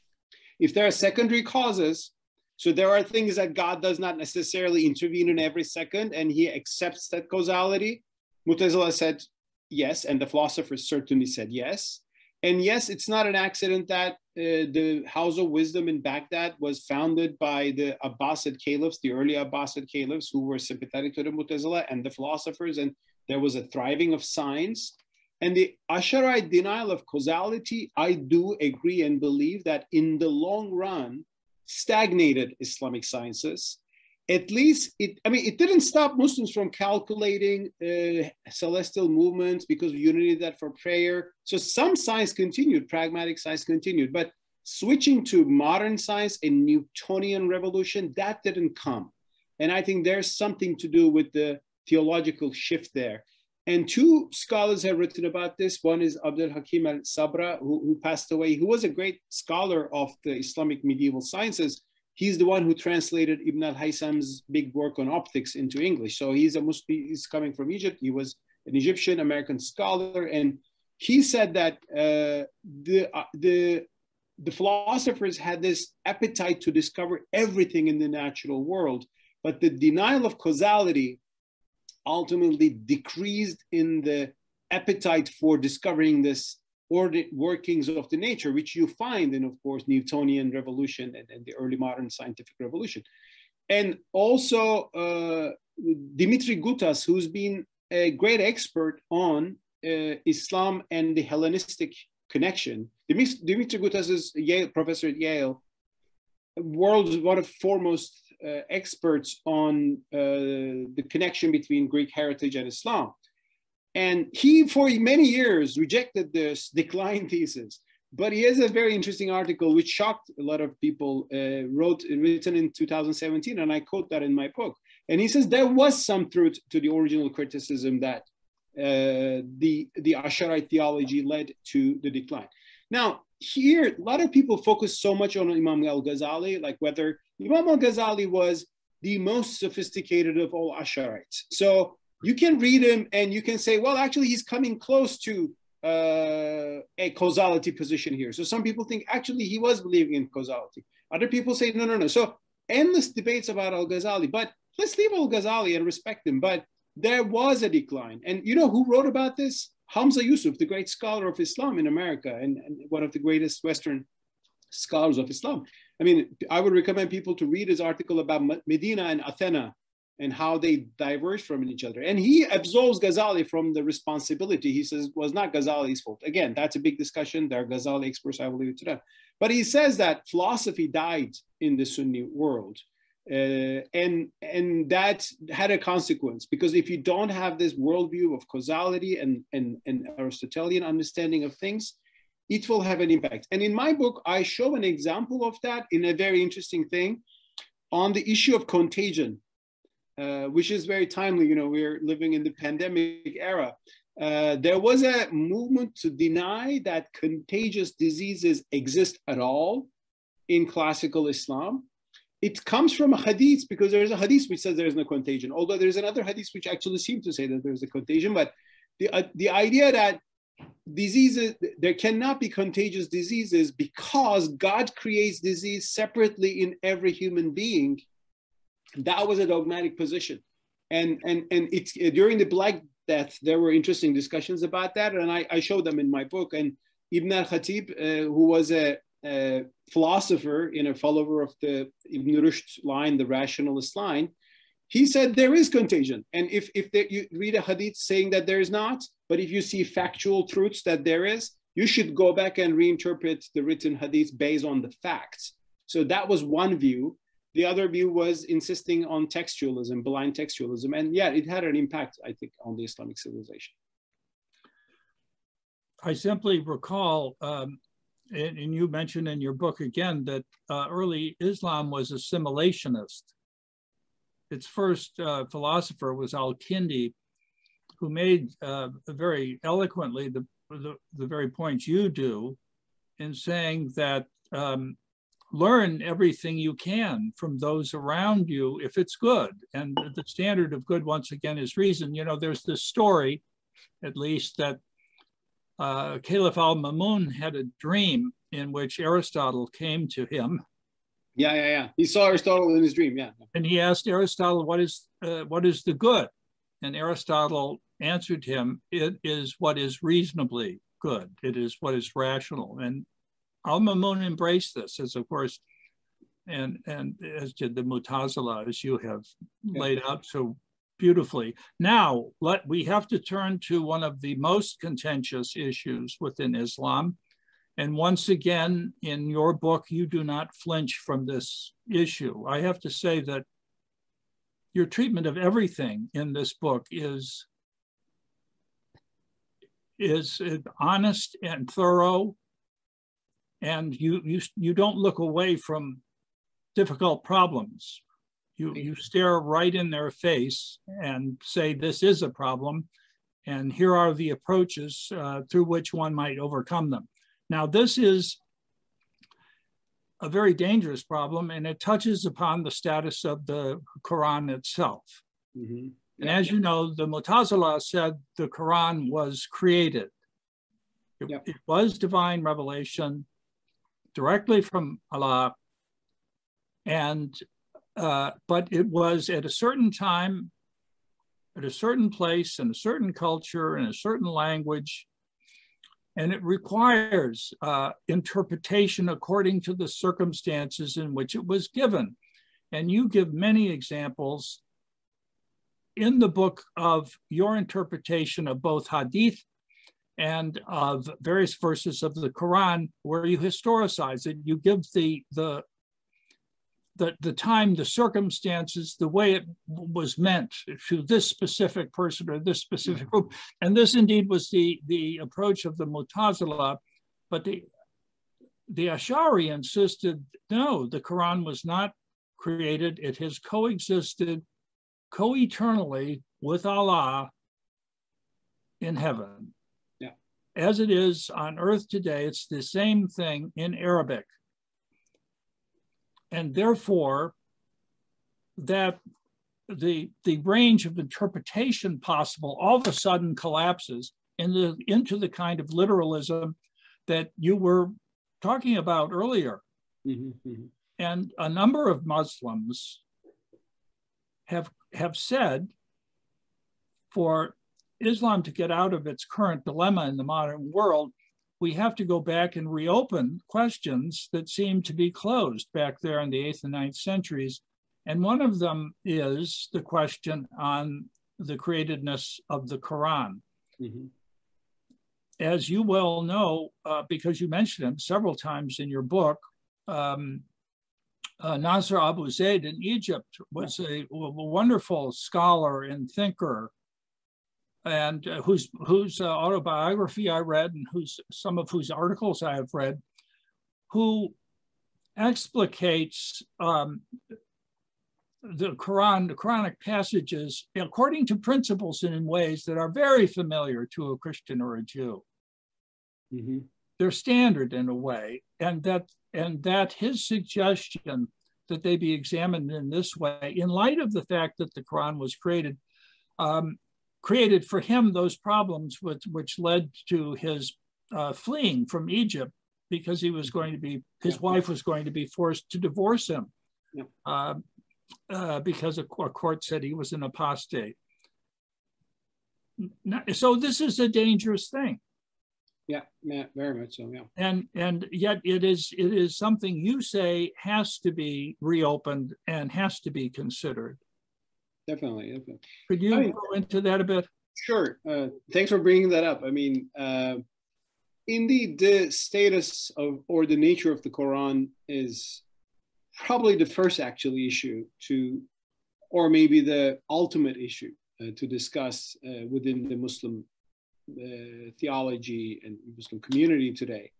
If there are secondary causes, so there are things that God does not necessarily intervene in every second, and he accepts that causality. Mu'tazila said yes, and the philosophers certainly said yes. And yes, it's not an accident that the House of Wisdom in Baghdad was founded by the Abbasid caliphs, the early Abbasid caliphs, who were sympathetic to the Mu'tazila and the philosophers, and there was a thriving of science. And the Ash'arite denial of causality, I do agree and believe that in the long run, stagnated Islamic sciences. At least, it didn't stop Muslims from calculating celestial movements because we needed that for prayer. So some science continued, pragmatic science continued, but switching to modern science and Newtonian revolution, that didn't come. And I think there's something to do with the theological shift there. And two scholars have written about this. One is Abdul Hakim al-Sabra, who passed away, who was a great scholar of the Islamic medieval sciences. He's the one who translated Ibn al-Haytham's big work on optics into English. So he's a Muslim, he's coming from Egypt. He was an Egyptian American scholar. And he said that the philosophers had this appetite to discover everything in the natural world, but the denial of causality ultimately decreased in the appetite for discovering this or the workings of the nature, which you find in, of course, Newtonian revolution and the early modern scientific revolution. And also Dimitri Gutas, who's been a great expert on Islam and the Hellenistic connection. Dimitri Gutas is a professor at Yale, world's one of foremost experts on the connection between Greek heritage and Islam. And he, for many years, rejected this decline thesis. But he has a very interesting article which shocked a lot of people, written in 2017, and I quote that in my book. And he says there was some truth to the original criticism that the Ash'arite theology led to the decline. Now, here, a lot of people focus so much on Imam al-Ghazali, like whether Imam al-Ghazali was the most sophisticated of all Ash'arites. So you can read him and you can say, well, actually, he's coming close to a causality position here. So some people think actually he was believing in causality. Other people say no, no, no. So endless debates about Al-Ghazali, but let's leave Al-Ghazali and respect him. But there was a decline. And you know who wrote about this? Hamza Yusuf, the great scholar of Islam in America and one of the greatest Western scholars of Islam. I mean, I would recommend people to read his article about Medina and Athena and how they diverge from each other. And he absolves Ghazali from the responsibility. He says was not Ghazali's fault. Again, that's a big discussion. There are Ghazali experts, I will leave it to them. But he says that philosophy died in the Sunni world. And that had a consequence, because if you don't have this worldview of causality and Aristotelian understanding of things, it will have an impact. And in my book, I show an example of that in a very interesting thing on the issue of contagion, which is very timely. You know, we're living in the pandemic era. There was a movement to deny that contagious diseases exist at all in classical Islam. It comes from a hadith, because there's a hadith which says there's no contagion, although there's another hadith which actually seems to say that there's a contagion. But the idea that diseases, there cannot be contagious diseases because God creates disease separately in every human being, that was a dogmatic position. And it's during the Black Death, there were interesting discussions about that, and I showed them in my book. And Ibn al-Khatib, who was a philosopher, a follower of the Ibn Rushd line, the rationalist line, he said there is contagion. And if you read a hadith saying that there is not, but if you see factual truths that there is, you should go back and reinterpret the written hadith based on the facts. So that was one view. The other view was insisting on textualism, blind textualism. And yeah, it had an impact, I think, on the Islamic civilization. I simply recall, and you mentioned in your book again, that early Islam was assimilationist. Its first philosopher was Al-Kindi, who made very eloquently the very points you do in saying that learn everything you can from those around you if it's good. And the standard of good, once again, is reason. You know, there's this story, at least, that Caliph al-Mamun had a dream in which Aristotle came to him. Yeah. He saw Aristotle in his dream, yeah. And he asked Aristotle, what is the good? And Aristotle answered him, it is what is reasonably good. It is what is rational. And al-Mamun embraced this, as of course, and as did the Mu'tazila, as you have laid out so beautifully. Now, we have to turn to one of the most contentious issues within Islam. And once again, in your book, you do not flinch from this issue. I have to say that your treatment of everything in this book is honest and thorough, and you don't look away from difficult problems. You stare right in their face and say, this is a problem, and here are the approaches through which one might overcome them. Now, this is a very dangerous problem, and it touches upon the status of the Quran itself. Mm-hmm. And as you know, the Mu'tazila said the Quran was created. It was divine revelation directly from Allah, and but it was at a certain time, at a certain place, in a certain culture, in a certain language, and it requires interpretation according to the circumstances in which it was given. And you give many examples in the book of your interpretation of both hadith and of various verses of the Quran, where you historicize it. You give the time, the circumstances, the way it was meant to this specific person or this specific group. And this indeed was the approach of the Mu'tazila, but the Ash'ari insisted, no, the Quran was not created. It has coexisted co-eternally with Allah in heaven. Yeah. As it is on earth today, it's the same thing in Arabic. And therefore, that the range of interpretation possible all of a sudden collapses. into the kind of literalism that you were talking about earlier. And a number of Muslims have said, for Islam to get out of its current dilemma in the modern world, we have to go back and reopen questions that seem to be closed back there in the 8th and 9th centuries. And one of them is the question on the createdness of the Quran. As you well know, because you mentioned him several times in your book, Nasser Abu Zaid in Egypt was a wonderful scholar and thinker, and whose autobiography I read, and some of whose articles I have read, who explicates the Quranic passages according to principles and in ways that are very familiar to a Christian or a Jew. They're standard in a way, and that his suggestion that they be examined in this way, in light of the fact that the Quran was created for him those problems which led to his fleeing from Egypt, because he was going to be, his wife was going to be forced to divorce him because a court said he was an apostate. So this is a dangerous thing. Yeah, very much so. Yeah, and yet it is something you say has to be reopened and has to be considered. Definitely. Could you go into that a bit? Sure. Thanks for bringing that up. I mean, indeed, the status of or the nature of the Quran is probably the first actually issue to, or maybe the ultimate issue to discuss within the Muslim theology and Muslim community today.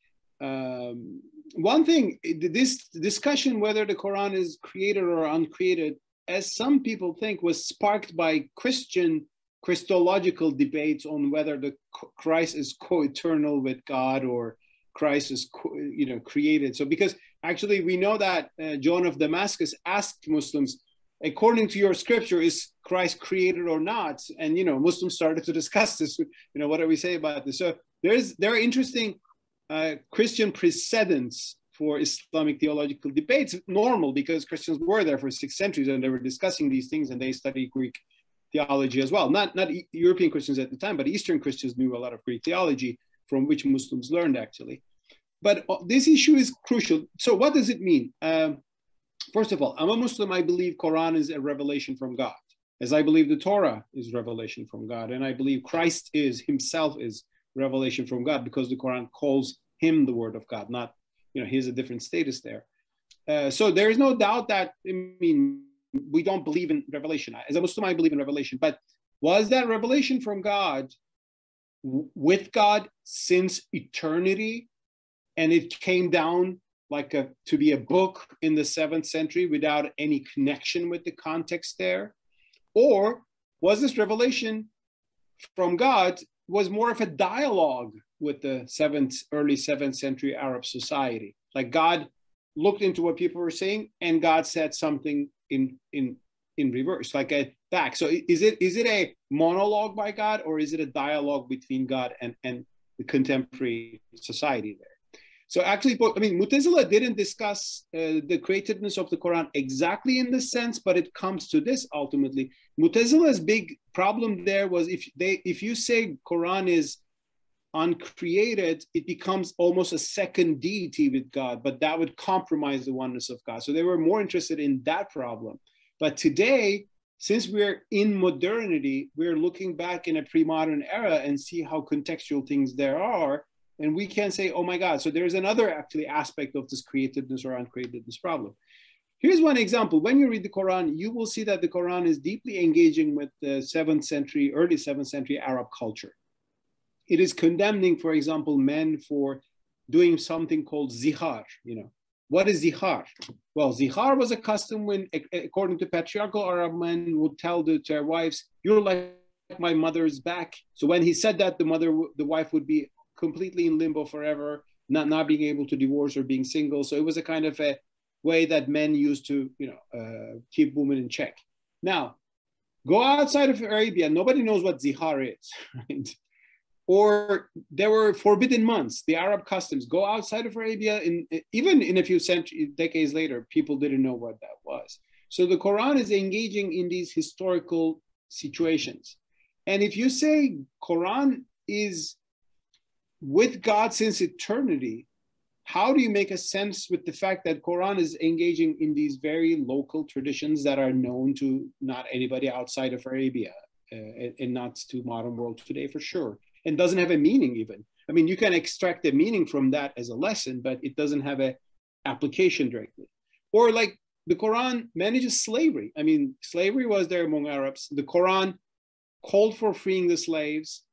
One thing, this discussion whether the Quran is created or uncreated, as some people think, was sparked by Christological debates on whether the Christ is co-eternal with God or Christ is created. So because actually we know that John of Damascus asked Muslims, according to your scripture, is Christ created or not? And Muslims started to discuss this. What do we say about this? So there are interesting Christian precedents for Islamic theological debates. Normal, because Christians were there for 6 centuries and they were discussing these things, and they studied Greek theology as well. Not European Christians at the time, but Eastern Christians knew a lot of Greek theology, from which Muslims learned actually. But this issue is crucial. So what does it mean? First of all, I'm a Muslim. I believe Quran is a revelation from God, as I believe the Torah is revelation from God. And I believe Christ himself is revelation from God, because the Quran calls him the word of God, not, he has a different status there. So there is no doubt that, we don't believe in revelation. As a Muslim, I believe in revelation. But was that revelation from God, with God since eternity? And it came down to be a book in the 7th century without any connection with the context there? Or was this revelation from God was more of a dialogue with the early 7th century Arab society? Like God looked into what people were saying and God said something in reverse, like a back. So is it a monologue by God, or is it a dialogue between God and the contemporary society there? So actually, Mu'tazila didn't discuss the createdness of the Quran exactly in this sense, but it comes to this ultimately. Mu'tazila's big problem there was if you say Quran is uncreated, it becomes almost a second deity with God, but that would compromise the oneness of God. So they were more interested in that problem. But today, since we're in modernity, we're looking back in a pre-modern era and see how contextual things there are. And we can say, oh my God, so there's another actually aspect of this createdness or uncreatedness problem. Here's one example. When you read the Quran, you will see that the Quran is deeply engaging with the early 7th century Arab culture. It is condemning, for example, men for doing something called zihar. What is zihar? Well, zihar was a custom when, according to patriarchal Arab men, would tell their wives, you're like my mother's back. So when he said that, the wife would be completely in limbo forever, not being able to divorce or being single. So it was a kind of a way that men used to, keep women in check. Now, go outside of Arabia, nobody knows what zihar is, right? or there were forbidden months, the Arab customs. Go outside of Arabia, even in a few decades later, people didn't know what that was. So the Quran is engaging in these historical situations. And if you say Quran is with God since eternity, how do you make a sense with the fact that Quran is engaging in these very local traditions that are known to not anybody outside of Arabia and not to modern world today for sure, and doesn't have a meaning even? I mean, you can extract a meaning from that as a lesson, but it doesn't have an application directly. Or like the Quran manages slavery. I mean, slavery was there among Arabs. The Quran called for freeing the slaves,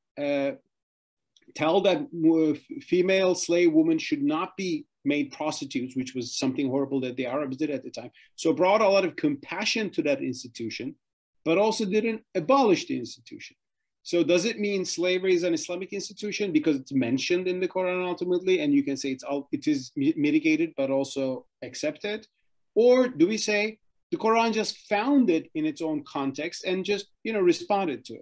tell that female slave women should not be made prostitutes, which was something horrible that the Arabs did at the time. So brought a lot of compassion to that institution, but also didn't abolish the institution. So does it mean slavery is an Islamic institution because it's mentioned in the Quran ultimately, and you can say it is mitigated but also accepted? Or do we say the Quran just found it in its own context and just responded to it?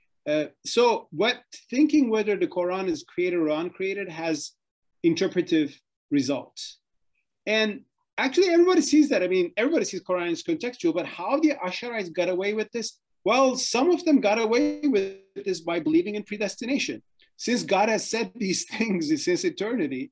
So thinking whether the Quran is created or uncreated has interpretive results. And actually everybody sees that. I mean, everybody sees Quran is contextual, but how the Ash'arites got away with this? Well, some of them got away with this by believing in predestination. Since God has said these things since eternity,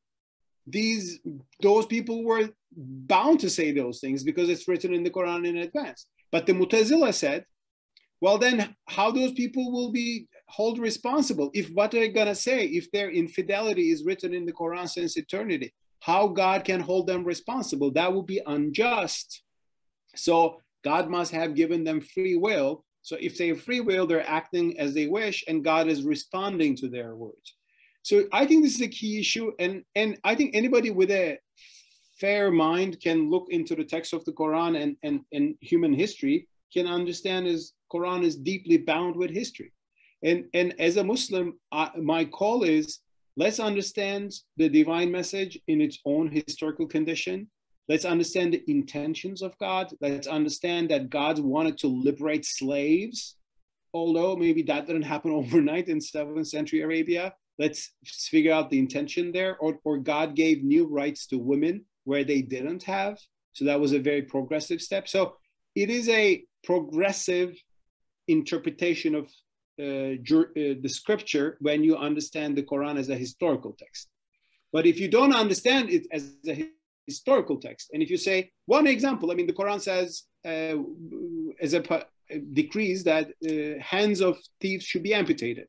those people were bound to say those things because it's written in the Quran in advance. But the Mu'tazila said, well, then how those people will be held responsible if what they're going to say, if their infidelity is written in the Quran since eternity, how God can hold them responsible? That would be unjust. So God must have given them free will. So if they have free will, they're acting as they wish, and God is responding to their words. So I think this is a key issue. And I think anybody with a fair mind can look into the text of the Quran and human history, can understand Quran is deeply bound with history. And as a Muslim, my call is, let's understand the divine message in its own historical condition. Let's understand the intentions of God. Let's understand that God wanted to liberate slaves, although maybe that didn't happen overnight in 7th century Arabia. Let's figure out the intention there. Or God gave new rights to women where they didn't have. So that was a very progressive step. So it is a progressive interpretation of the scripture when you understand the Quran as a historical text. But if you don't understand it as a historical text, and if you say, one example, I mean, the Quran says, as a decrees that hands of thieves should be amputated.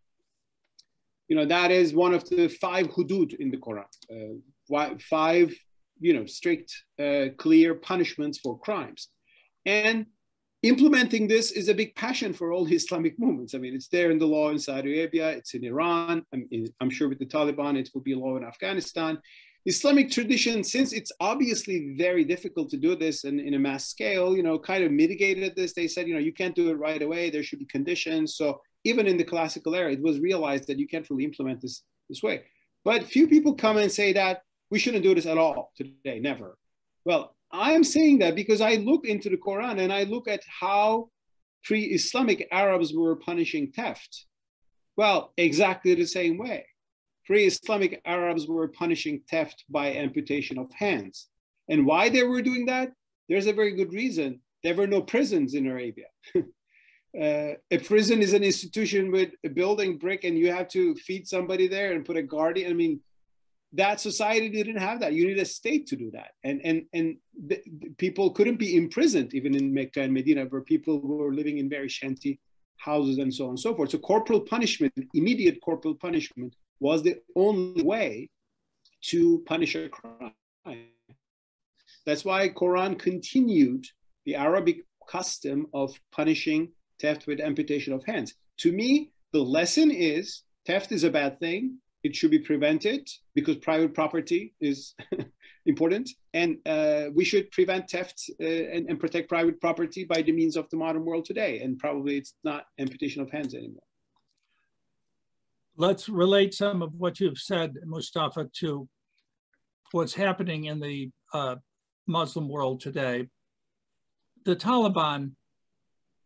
That is one of the 5 hudud in the Quran, 5, strict, clear punishments for crimes. And implementing this is a big passion for all Islamic movements. I mean, it's there in the law in Saudi Arabia, it's in Iran. I'm sure with the Taliban, it will be law in Afghanistan. Islamic tradition, since it's obviously very difficult to do this in a mass scale, kind of mitigated this. They said, you can't do it right away. There should be conditions. So even in the classical era, it was realized that you can't really implement this way. But few people come and say that we shouldn't do this at all today, never. Well, I am saying that because I look into the Quran and I look at how pre-Islamic Arabs were punishing theft. Well, exactly the same way. Pre-Islamic Arabs were punishing theft by amputation of hands. And why they were doing that? There's a very good reason. There were no prisons in Arabia. A prison is an institution with a building brick and you have to feed somebody there and put a guardian. I mean, that society didn't have that. You need a state to do that. And people couldn't be imprisoned even in Mecca and Medina, where people were living in very shanty houses and so on and so forth. So corporal punishment, immediate corporal punishment, was the only way to punish a crime. That's why Quran continued the Arabic custom of punishing theft with amputation of hands. To me, the lesson is theft is a bad thing. It should be prevented because private property is important. And we should prevent theft and protect private property by the means of the modern world today. And probably it's not amputation of hands anymore. Let's relate some of what you've said, Mustafa, to what's happening in the Muslim world today. The Taliban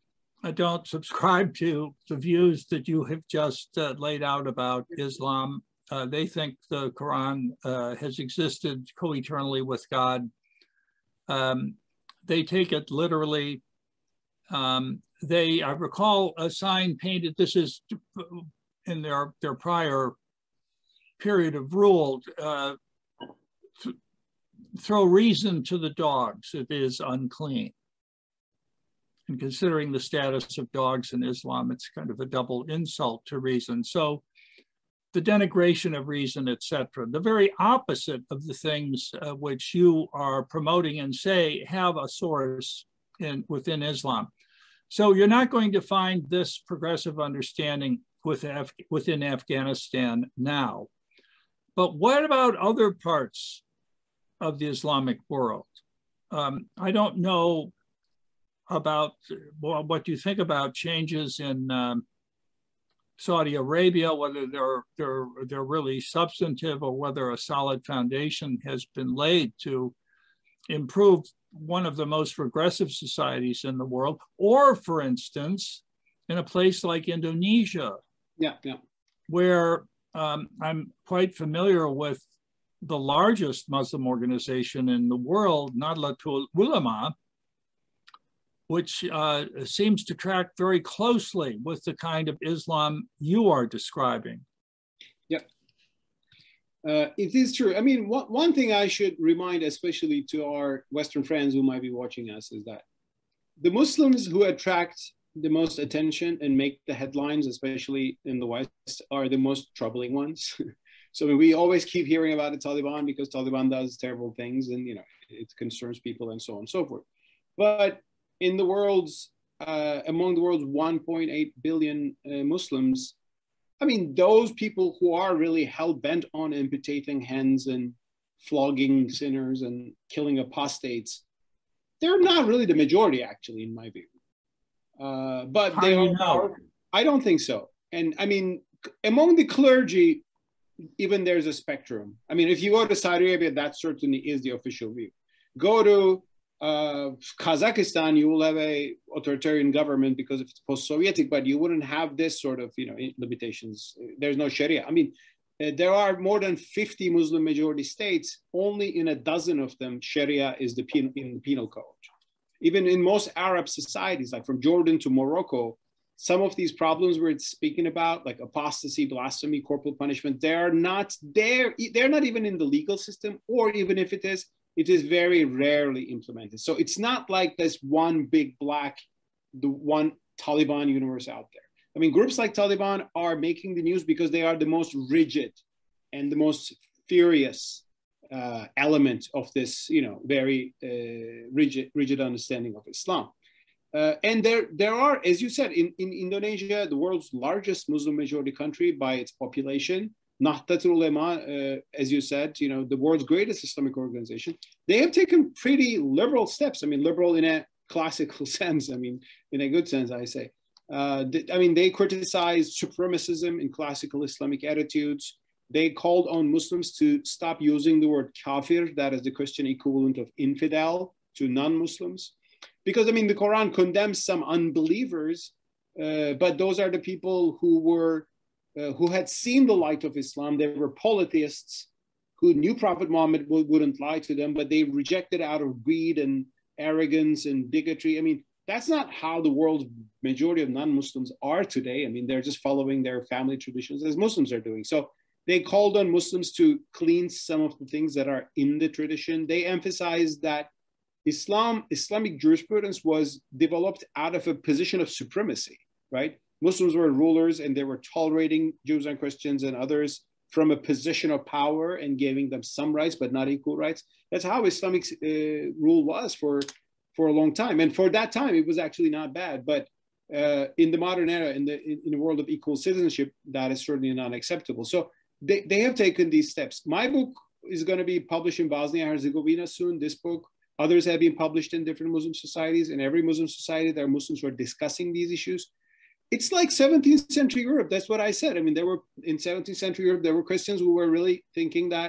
I don't subscribe to the views that you have just laid out about Islam. They think the Quran has existed co-eternally with God. They take it literally. I recall a sign painted, this is in their prior period of rule, throw reason to the dogs, it is unclean. And considering the status of dogs in Islam, it's kind of a double insult to reason. So the denigration of reason, etc., the very opposite of the things which you are promoting and say have a source within Islam. So you're not going to find this progressive understanding within Afghanistan now. But what about other parts of the Islamic world? I don't know about what you think about changes in Saudi Arabia, whether they're really substantive or whether a solid foundation has been laid to improve one of the most regressive societies in the world, or for instance, in a place like Indonesia, where I'm quite familiar with the largest Muslim organization in the world, Nahdlatul Ulama, which seems to track very closely with the kind of Islam you are describing. It is true. I mean, one thing I should remind, especially to our Western friends who might be watching us, is that the Muslims who attract the most attention and make the headlines, especially in the West, are the most troubling ones. So we always keep hearing about the Taliban because Taliban does terrible things and, it concerns people and so on and so forth. But in the world's, among the world's 1.8 billion Muslims, I mean, those people who are really hell-bent on amputating hands and flogging sinners and killing apostates, they're not really the majority, actually, in my view. But How they do are. you know? I don't think so. And I mean, among the clergy, even there's a spectrum. I mean, if you go to Saudi Arabia, that certainly is the official view. Go to Kazakhstan, you will have a authoritarian government because it's post-Sovietic, but you wouldn't have this sort of limitations. There's no Sharia. I mean, there are more than 50 Muslim majority states. Only in a dozen of them, Sharia is in the penal code. Even in most Arab societies, like from Jordan to Morocco, some of these problems we're speaking about, like apostasy, blasphemy, corporal punishment, they're not there. They're not even in the legal system, or even if it is very rarely implemented. So it's not like this one big black, the one Taliban universe out there. I mean, groups like Taliban are making the news because they are the most rigid and the most furious element of this, very rigid understanding of Islam. And there are, as you said, in Indonesia, the world's largest Muslim majority country by its population, Nahdlatul Ulama, as you said, the world's greatest Islamic organization, they have taken pretty liberal steps. I mean, liberal in a classical sense. I mean, in a good sense, I say. They criticized supremacism in classical Islamic attitudes. They called on Muslims to stop using the word kafir, that is the Christian equivalent of infidel, to non-Muslims. Because, I mean, the Quran condemns some unbelievers, but those are the people who had seen the light of Islam. They were polytheists who knew Prophet Muhammad wouldn't lie to them, but they rejected out of greed and arrogance and bigotry. I mean, that's not how the world's majority of non-Muslims are today. I mean, they're just following their family traditions as Muslims are doing. So they called on Muslims to clean some of the things that are in the tradition. They emphasized that Islamic jurisprudence was developed out of a position of supremacy, right? Muslims were rulers and they were tolerating Jews and Christians and others from a position of power and giving them some rights, but not equal rights. That's how Islamic rule was for a long time. And for that time, it was actually not bad. But in the modern era, in the world of equal citizenship, that is certainly not acceptable. So they have taken these steps. My book is going to be published in Bosnia and Herzegovina soon, this book. Others have been published in different Muslim societies. In every Muslim society, there are Muslims who are discussing these issues. It's like 17th century Europe. That's what I said. I mean, in 17th century Europe, there were Christians who were really thinking that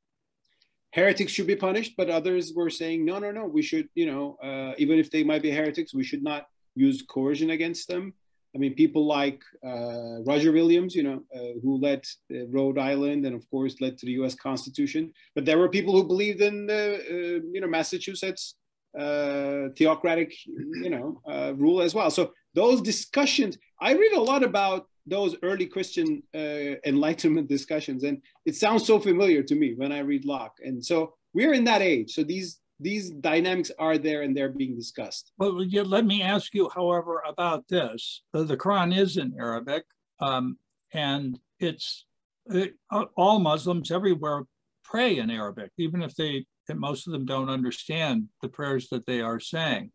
heretics should be punished, but others were saying, no, we should, even if they might be heretics, we should not used coercion against them. I mean, people like Roger Williams, who led Rhode Island and, of course, led to the U.S. Constitution. But there were people who believed in, Massachusetts theocratic, rule as well. So those discussions, I read a lot about those early Christian Enlightenment discussions, and it sounds so familiar to me when I read Locke. And so we're in that age. So these dynamics are there and they're being discussed. Well, let me ask you, however, about this. The Quran is in Arabic, and all Muslims everywhere pray in Arabic, even if most of them don't understand the prayers that they are saying.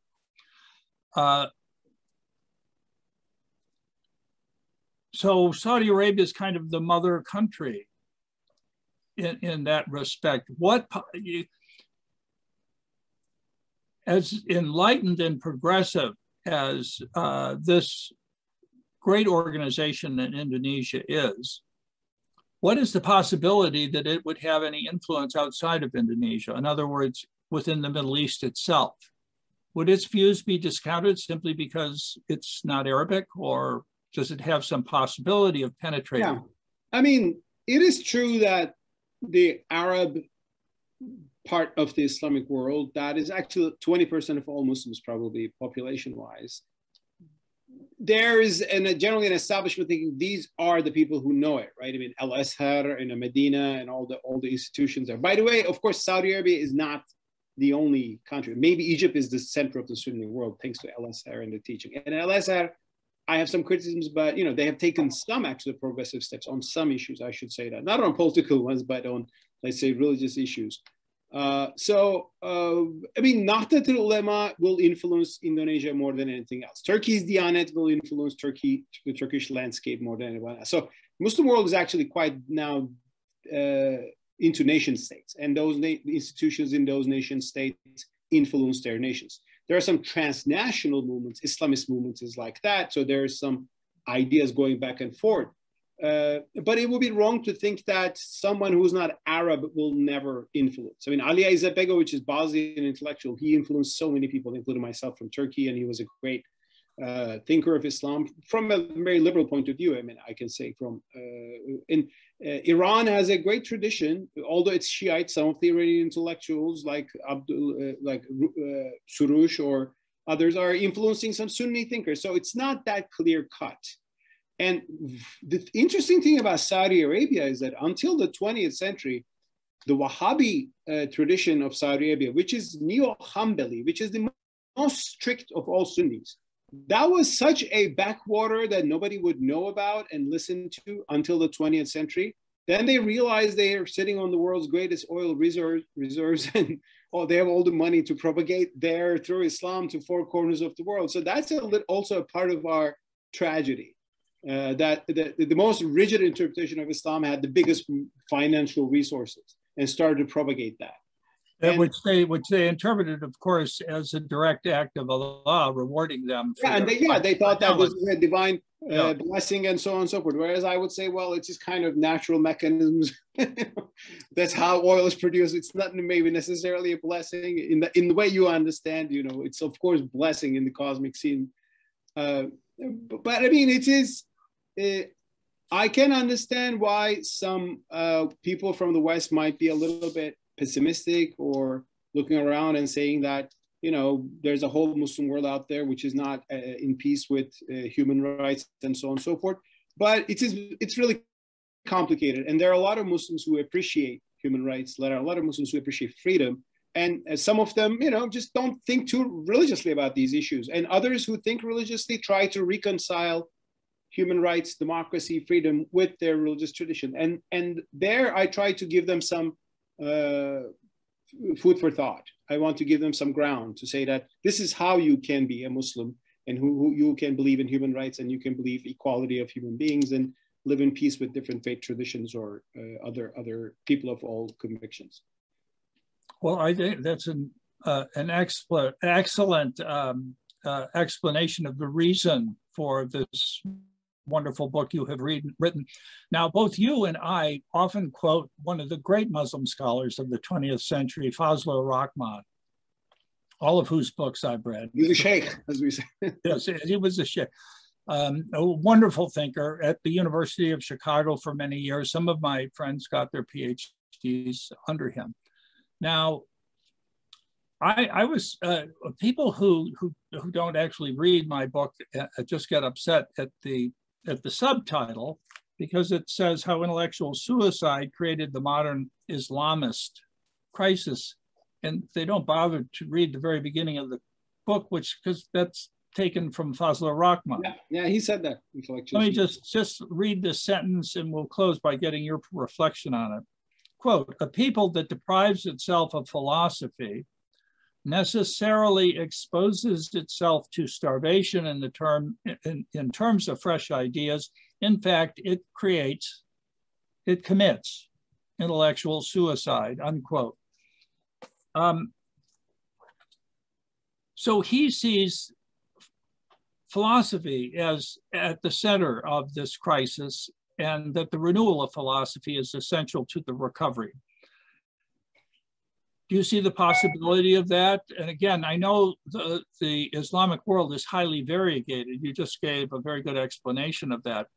So Saudi Arabia is kind of the mother country in that respect. As enlightened and progressive as this great organization in Indonesia is, what is the possibility that it would have any influence outside of Indonesia? In other words, within the Middle East itself? Would its views be discounted simply because it's not Arabic, or does it have some possibility of penetrating? Yeah, I mean, it is true that the Arab part of the Islamic world, that is actually 20% of all Muslims, probably population-wise. There is generally an establishment thinking these are the people who know it, right? I mean, Al-Azhar and Medina and all the institutions there. By the way, of course, Saudi Arabia is not the only country. Maybe Egypt is the center of the Sunni world, thanks to Al-Azhar and the teaching. And Al-Azhar, I have some criticisms, but they have taken some actually progressive steps on some issues, I should say that. Not on political ones, but on, let's say, religious issues. I mean, Nahdlatul Ulama will influence Indonesia more than anything else. Turkey's Diyanet will influence the Turkish landscape more than anyone else. So Muslim world is actually quite now into nation states, and those institutions in those nation states influence their nations. There are some transnational movements, Islamist movements is like that. So there are some ideas going back and forth. But it would be wrong to think that someone who's not Arab will never influence. I mean, Ali Izetbegovic, which is Bosnian intellectual, he influenced so many people, including myself, from Turkey, and he was a great thinker of Islam from a very liberal point of view. I mean, I can say Iran has a great tradition, although it's Shiite. Some of the Iranian intellectuals like Surush or others are influencing some Sunni thinkers. So it's not that clear cut. And the interesting thing about Saudi Arabia is that until the 20th century, the Wahhabi tradition of Saudi Arabia, which is Neo-Hanbali, which is the most strict of all Sunnis, that was such a backwater that nobody would know about and listen to until the 20th century. Then they realized they are sitting on the world's greatest oil reserves and they have all the money to propagate through Islam to four corners of the world. So that's also a part of our tragedy. That the most rigid interpretation of Islam had the biggest financial resources and started to propagate that. Which they interpreted, of course, as a direct act of Allah rewarding them. They thought that was a divine blessing and so on and so forth. Whereas I would say, well, it's just kind of natural mechanisms. That's how oil is produced. It's not maybe necessarily a blessing in the way you understand. It's of course blessing in the cosmic scene. But I mean, it is. I can understand why some people from the West might be a little bit pessimistic or looking around and saying that, there's a whole Muslim world out there which is not in peace with human rights and so on and so forth. But it's really complicated. And there are a lot of Muslims who appreciate human rights. There are a lot of Muslims who appreciate freedom. And some of them, just don't think too religiously about these issues. And others who think religiously try to reconcile human rights, democracy, freedom with their religious tradition. And there I try to give them some food for thought. I want to give them some ground to say that this is how you can be a Muslim and who you can believe in human rights and you can believe equality of human beings and live in peace with different faith traditions or other people of all convictions. Well, I think that's an excellent explanation of the reason for this wonderful book you have written. Now, both you and I often quote one of the great Muslim scholars of the 20th century, Fazlur Rahman, all of whose books I've read. He's a sheikh, as we say. Yes, he was a sheikh. A wonderful thinker at the University of Chicago for many years. Some of my friends got their PhDs under him. Now, I was people who don't actually read my book just get upset at the subtitle, because it says how intellectual suicide created the modern Islamist crisis, and they don't bother to read the very beginning of the book, because that's taken from Fazlur Rahman. Yeah, he said that. Let me just read this sentence, and we'll close by getting your reflection on it. Quote, "A people that deprives itself of philosophy necessarily exposes itself to starvation in terms of fresh ideas. In fact, it commits intellectual suicide," unquote. So he sees philosophy as at the center of this crisis, and that the renewal of philosophy is essential to the recovery. Do you see the possibility of that? And again, I know the Islamic world is highly variegated. You just gave a very good explanation of that.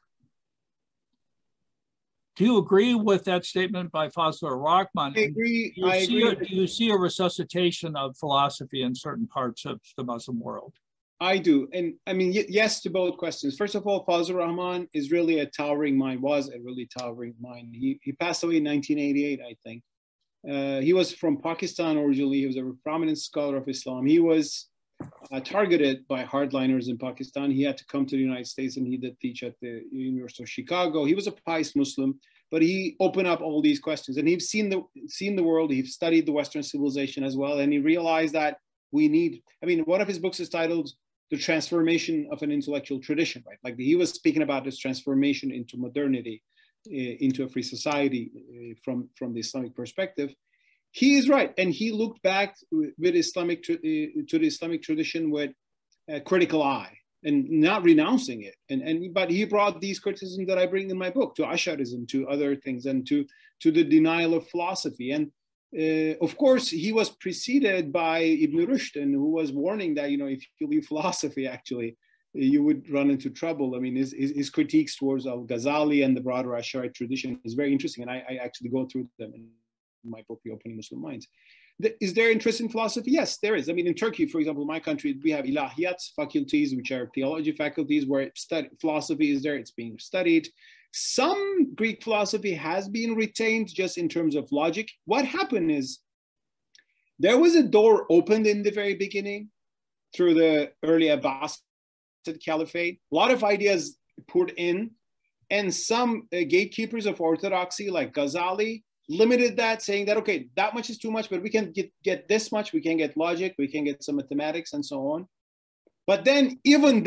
Do you agree with that statement by Fazlur Rahman? I agree. Do you see a resuscitation of philosophy in certain parts of the Muslim world? I do. And I mean, yes to both questions. First of all, Fazlur Rahman is really a towering mind, was a really towering mind. He passed away in 1988, I think. He was from Pakistan originally. He was a prominent scholar of Islam. He was targeted by hardliners in Pakistan. He had to come to the United States, and he did teach at the University of Chicago. He was a pious Muslim, but he opened up all these questions, and he's seen the world. He's studied the Western civilization as well, and he realized that we need, I mean, one of his books is titled "The Transformation of an Intellectual Tradition," right? Like he was speaking about this transformation into modernity, into a free society from the Islamic perspective. He is right, and he looked back with to the Islamic tradition with a critical eye, and not renouncing it. But he brought these criticisms that I bring in my book to Asharism, to other things, and to the denial of philosophy. And of course, he was preceded by Ibn Rushd, who was warning that, you know, if you leave philosophy, actually, you would run into trouble. I mean, his critiques towards Al-Ghazali and the broader Ash'ari tradition is very interesting, and I actually go through them in my book, The Opening Muslim Minds. Is there interest in philosophy? Yes, there is. I mean, in Turkey, for example, my country, we have ilahiyat faculties, which are theology faculties, where philosophy is there, it's being studied. Some Greek philosophy has been retained just in terms of logic. What happened is there was a door opened in the very beginning through the early Abbasid Caliphate. A lot of ideas poured in, and some gatekeepers of orthodoxy, like Ghazali, limited that, saying that, okay, that much is too much, but we can get this much, we can get logic, we can get some mathematics and so on. But then even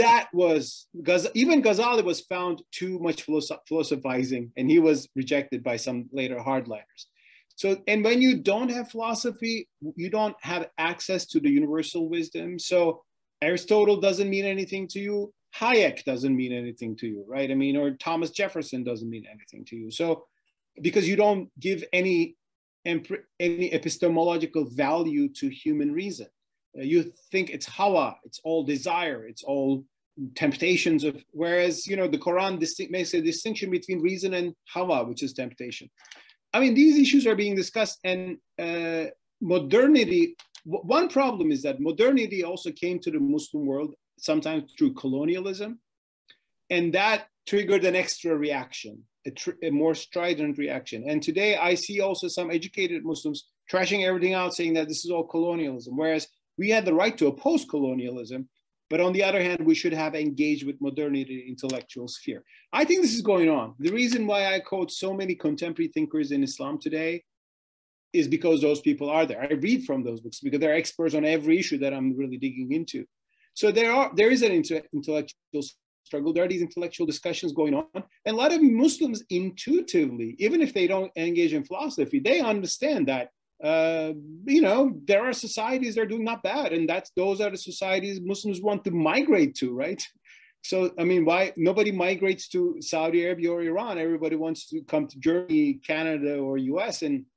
Ghazali was found too much philosophizing, and he was rejected by some later hardliners. So, and when you don't have philosophy, you don't have access to the universal wisdom. So Aristotle doesn't mean anything to you. Hayek doesn't mean anything to you, right? I mean, or Thomas Jefferson doesn't mean anything to you. So, because you don't give any epistemological value to human reason. You think it's hawa, it's all desire, it's all temptations of, whereas, you know, the Quran makes a distinction between reason and hawa, which is temptation. I mean, these issues are being discussed, and modernity, one problem is that modernity also came to the Muslim world sometimes through colonialism, and that triggered an extra reaction, a more strident reaction. And today I see also some educated Muslims trashing everything out, saying that this is all colonialism, whereas we had the right to oppose colonialism, but on the other hand, we should have engaged with modernity in the intellectual sphere. I think this is going on. The reason why I quote so many contemporary thinkers in Islam today is because those people are there. I read from those books because they're experts on every issue that I'm really digging into. So there is an intellectual struggle. There are these intellectual discussions going on. And a lot of Muslims intuitively, even if they don't engage in philosophy, they understand that you know, there are societies that are doing not bad, and those are the societies Muslims want to migrate to, right? So, I mean, why nobody migrates to Saudi Arabia or Iran? Everybody wants to come to Germany, Canada, or US, and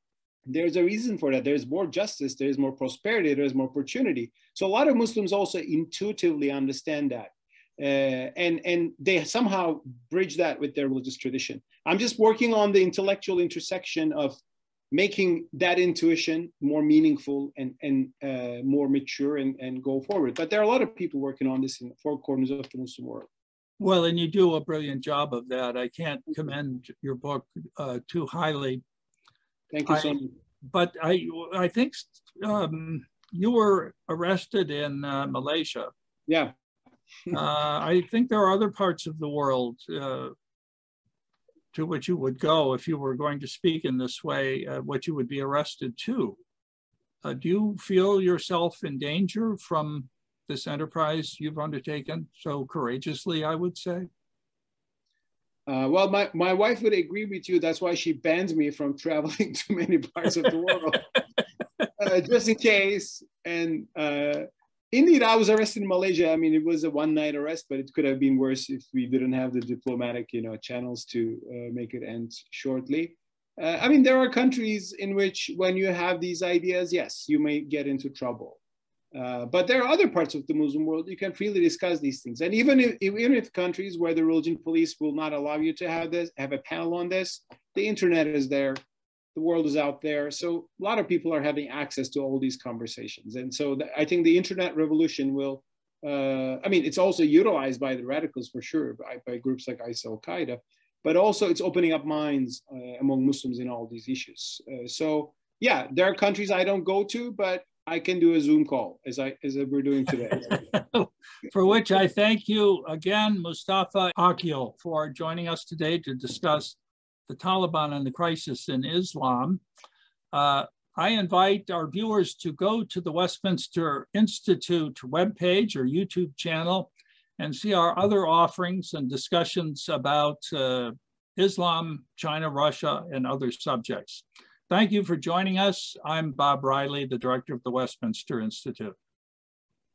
there's a reason for that. There's more justice, there's more prosperity, there's more opportunity. So a lot of Muslims also intuitively understand that. And they somehow bridge that with their religious tradition. I'm just working on the intellectual intersection of making that intuition more meaningful and more mature and go forward. But there are a lot of people working on this in the four corners of the Muslim world. Well, and you do a brilliant job of that. I can't commend your book too highly. Thank you so much. But I think you were arrested in Malaysia. Yeah. I think there are other parts of the world to which you would go if you were going to speak in this way, what you would be arrested to. Do you feel yourself in danger from this enterprise you've undertaken so courageously, I would say? Well, my wife would agree with you. That's why she bans me from traveling to many parts of the world, just in case. And indeed, I was arrested in Malaysia. I mean, it was a one-night arrest, but it could have been worse if we didn't have the diplomatic, channels to make it end shortly. I mean, there are countries in which when you have these ideas, yes, you may get into trouble. But there are other parts of the Muslim world you can freely discuss these things. And even if countries where the religion police will not allow you to have a panel on this, the internet is there, the world is out there. So a lot of people are having access to all these conversations. And so I think the internet revolution will, it's also utilized by the radicals for sure, by groups like ISIL, Al-Qaeda, but also it's opening up minds among Muslims in all these issues. So yeah, there are countries I don't go to, but I can do a Zoom call as we're doing today. For which I thank you again, Mustafa Akyol, for joining us today to discuss the Taliban and the crisis in Islam. I invite our viewers to go to the Westminster Institute webpage or YouTube channel and see our other offerings and discussions about Islam, China, Russia, and other subjects. Thank you for joining us. I'm Bob Riley, the director of the Westminster Institute.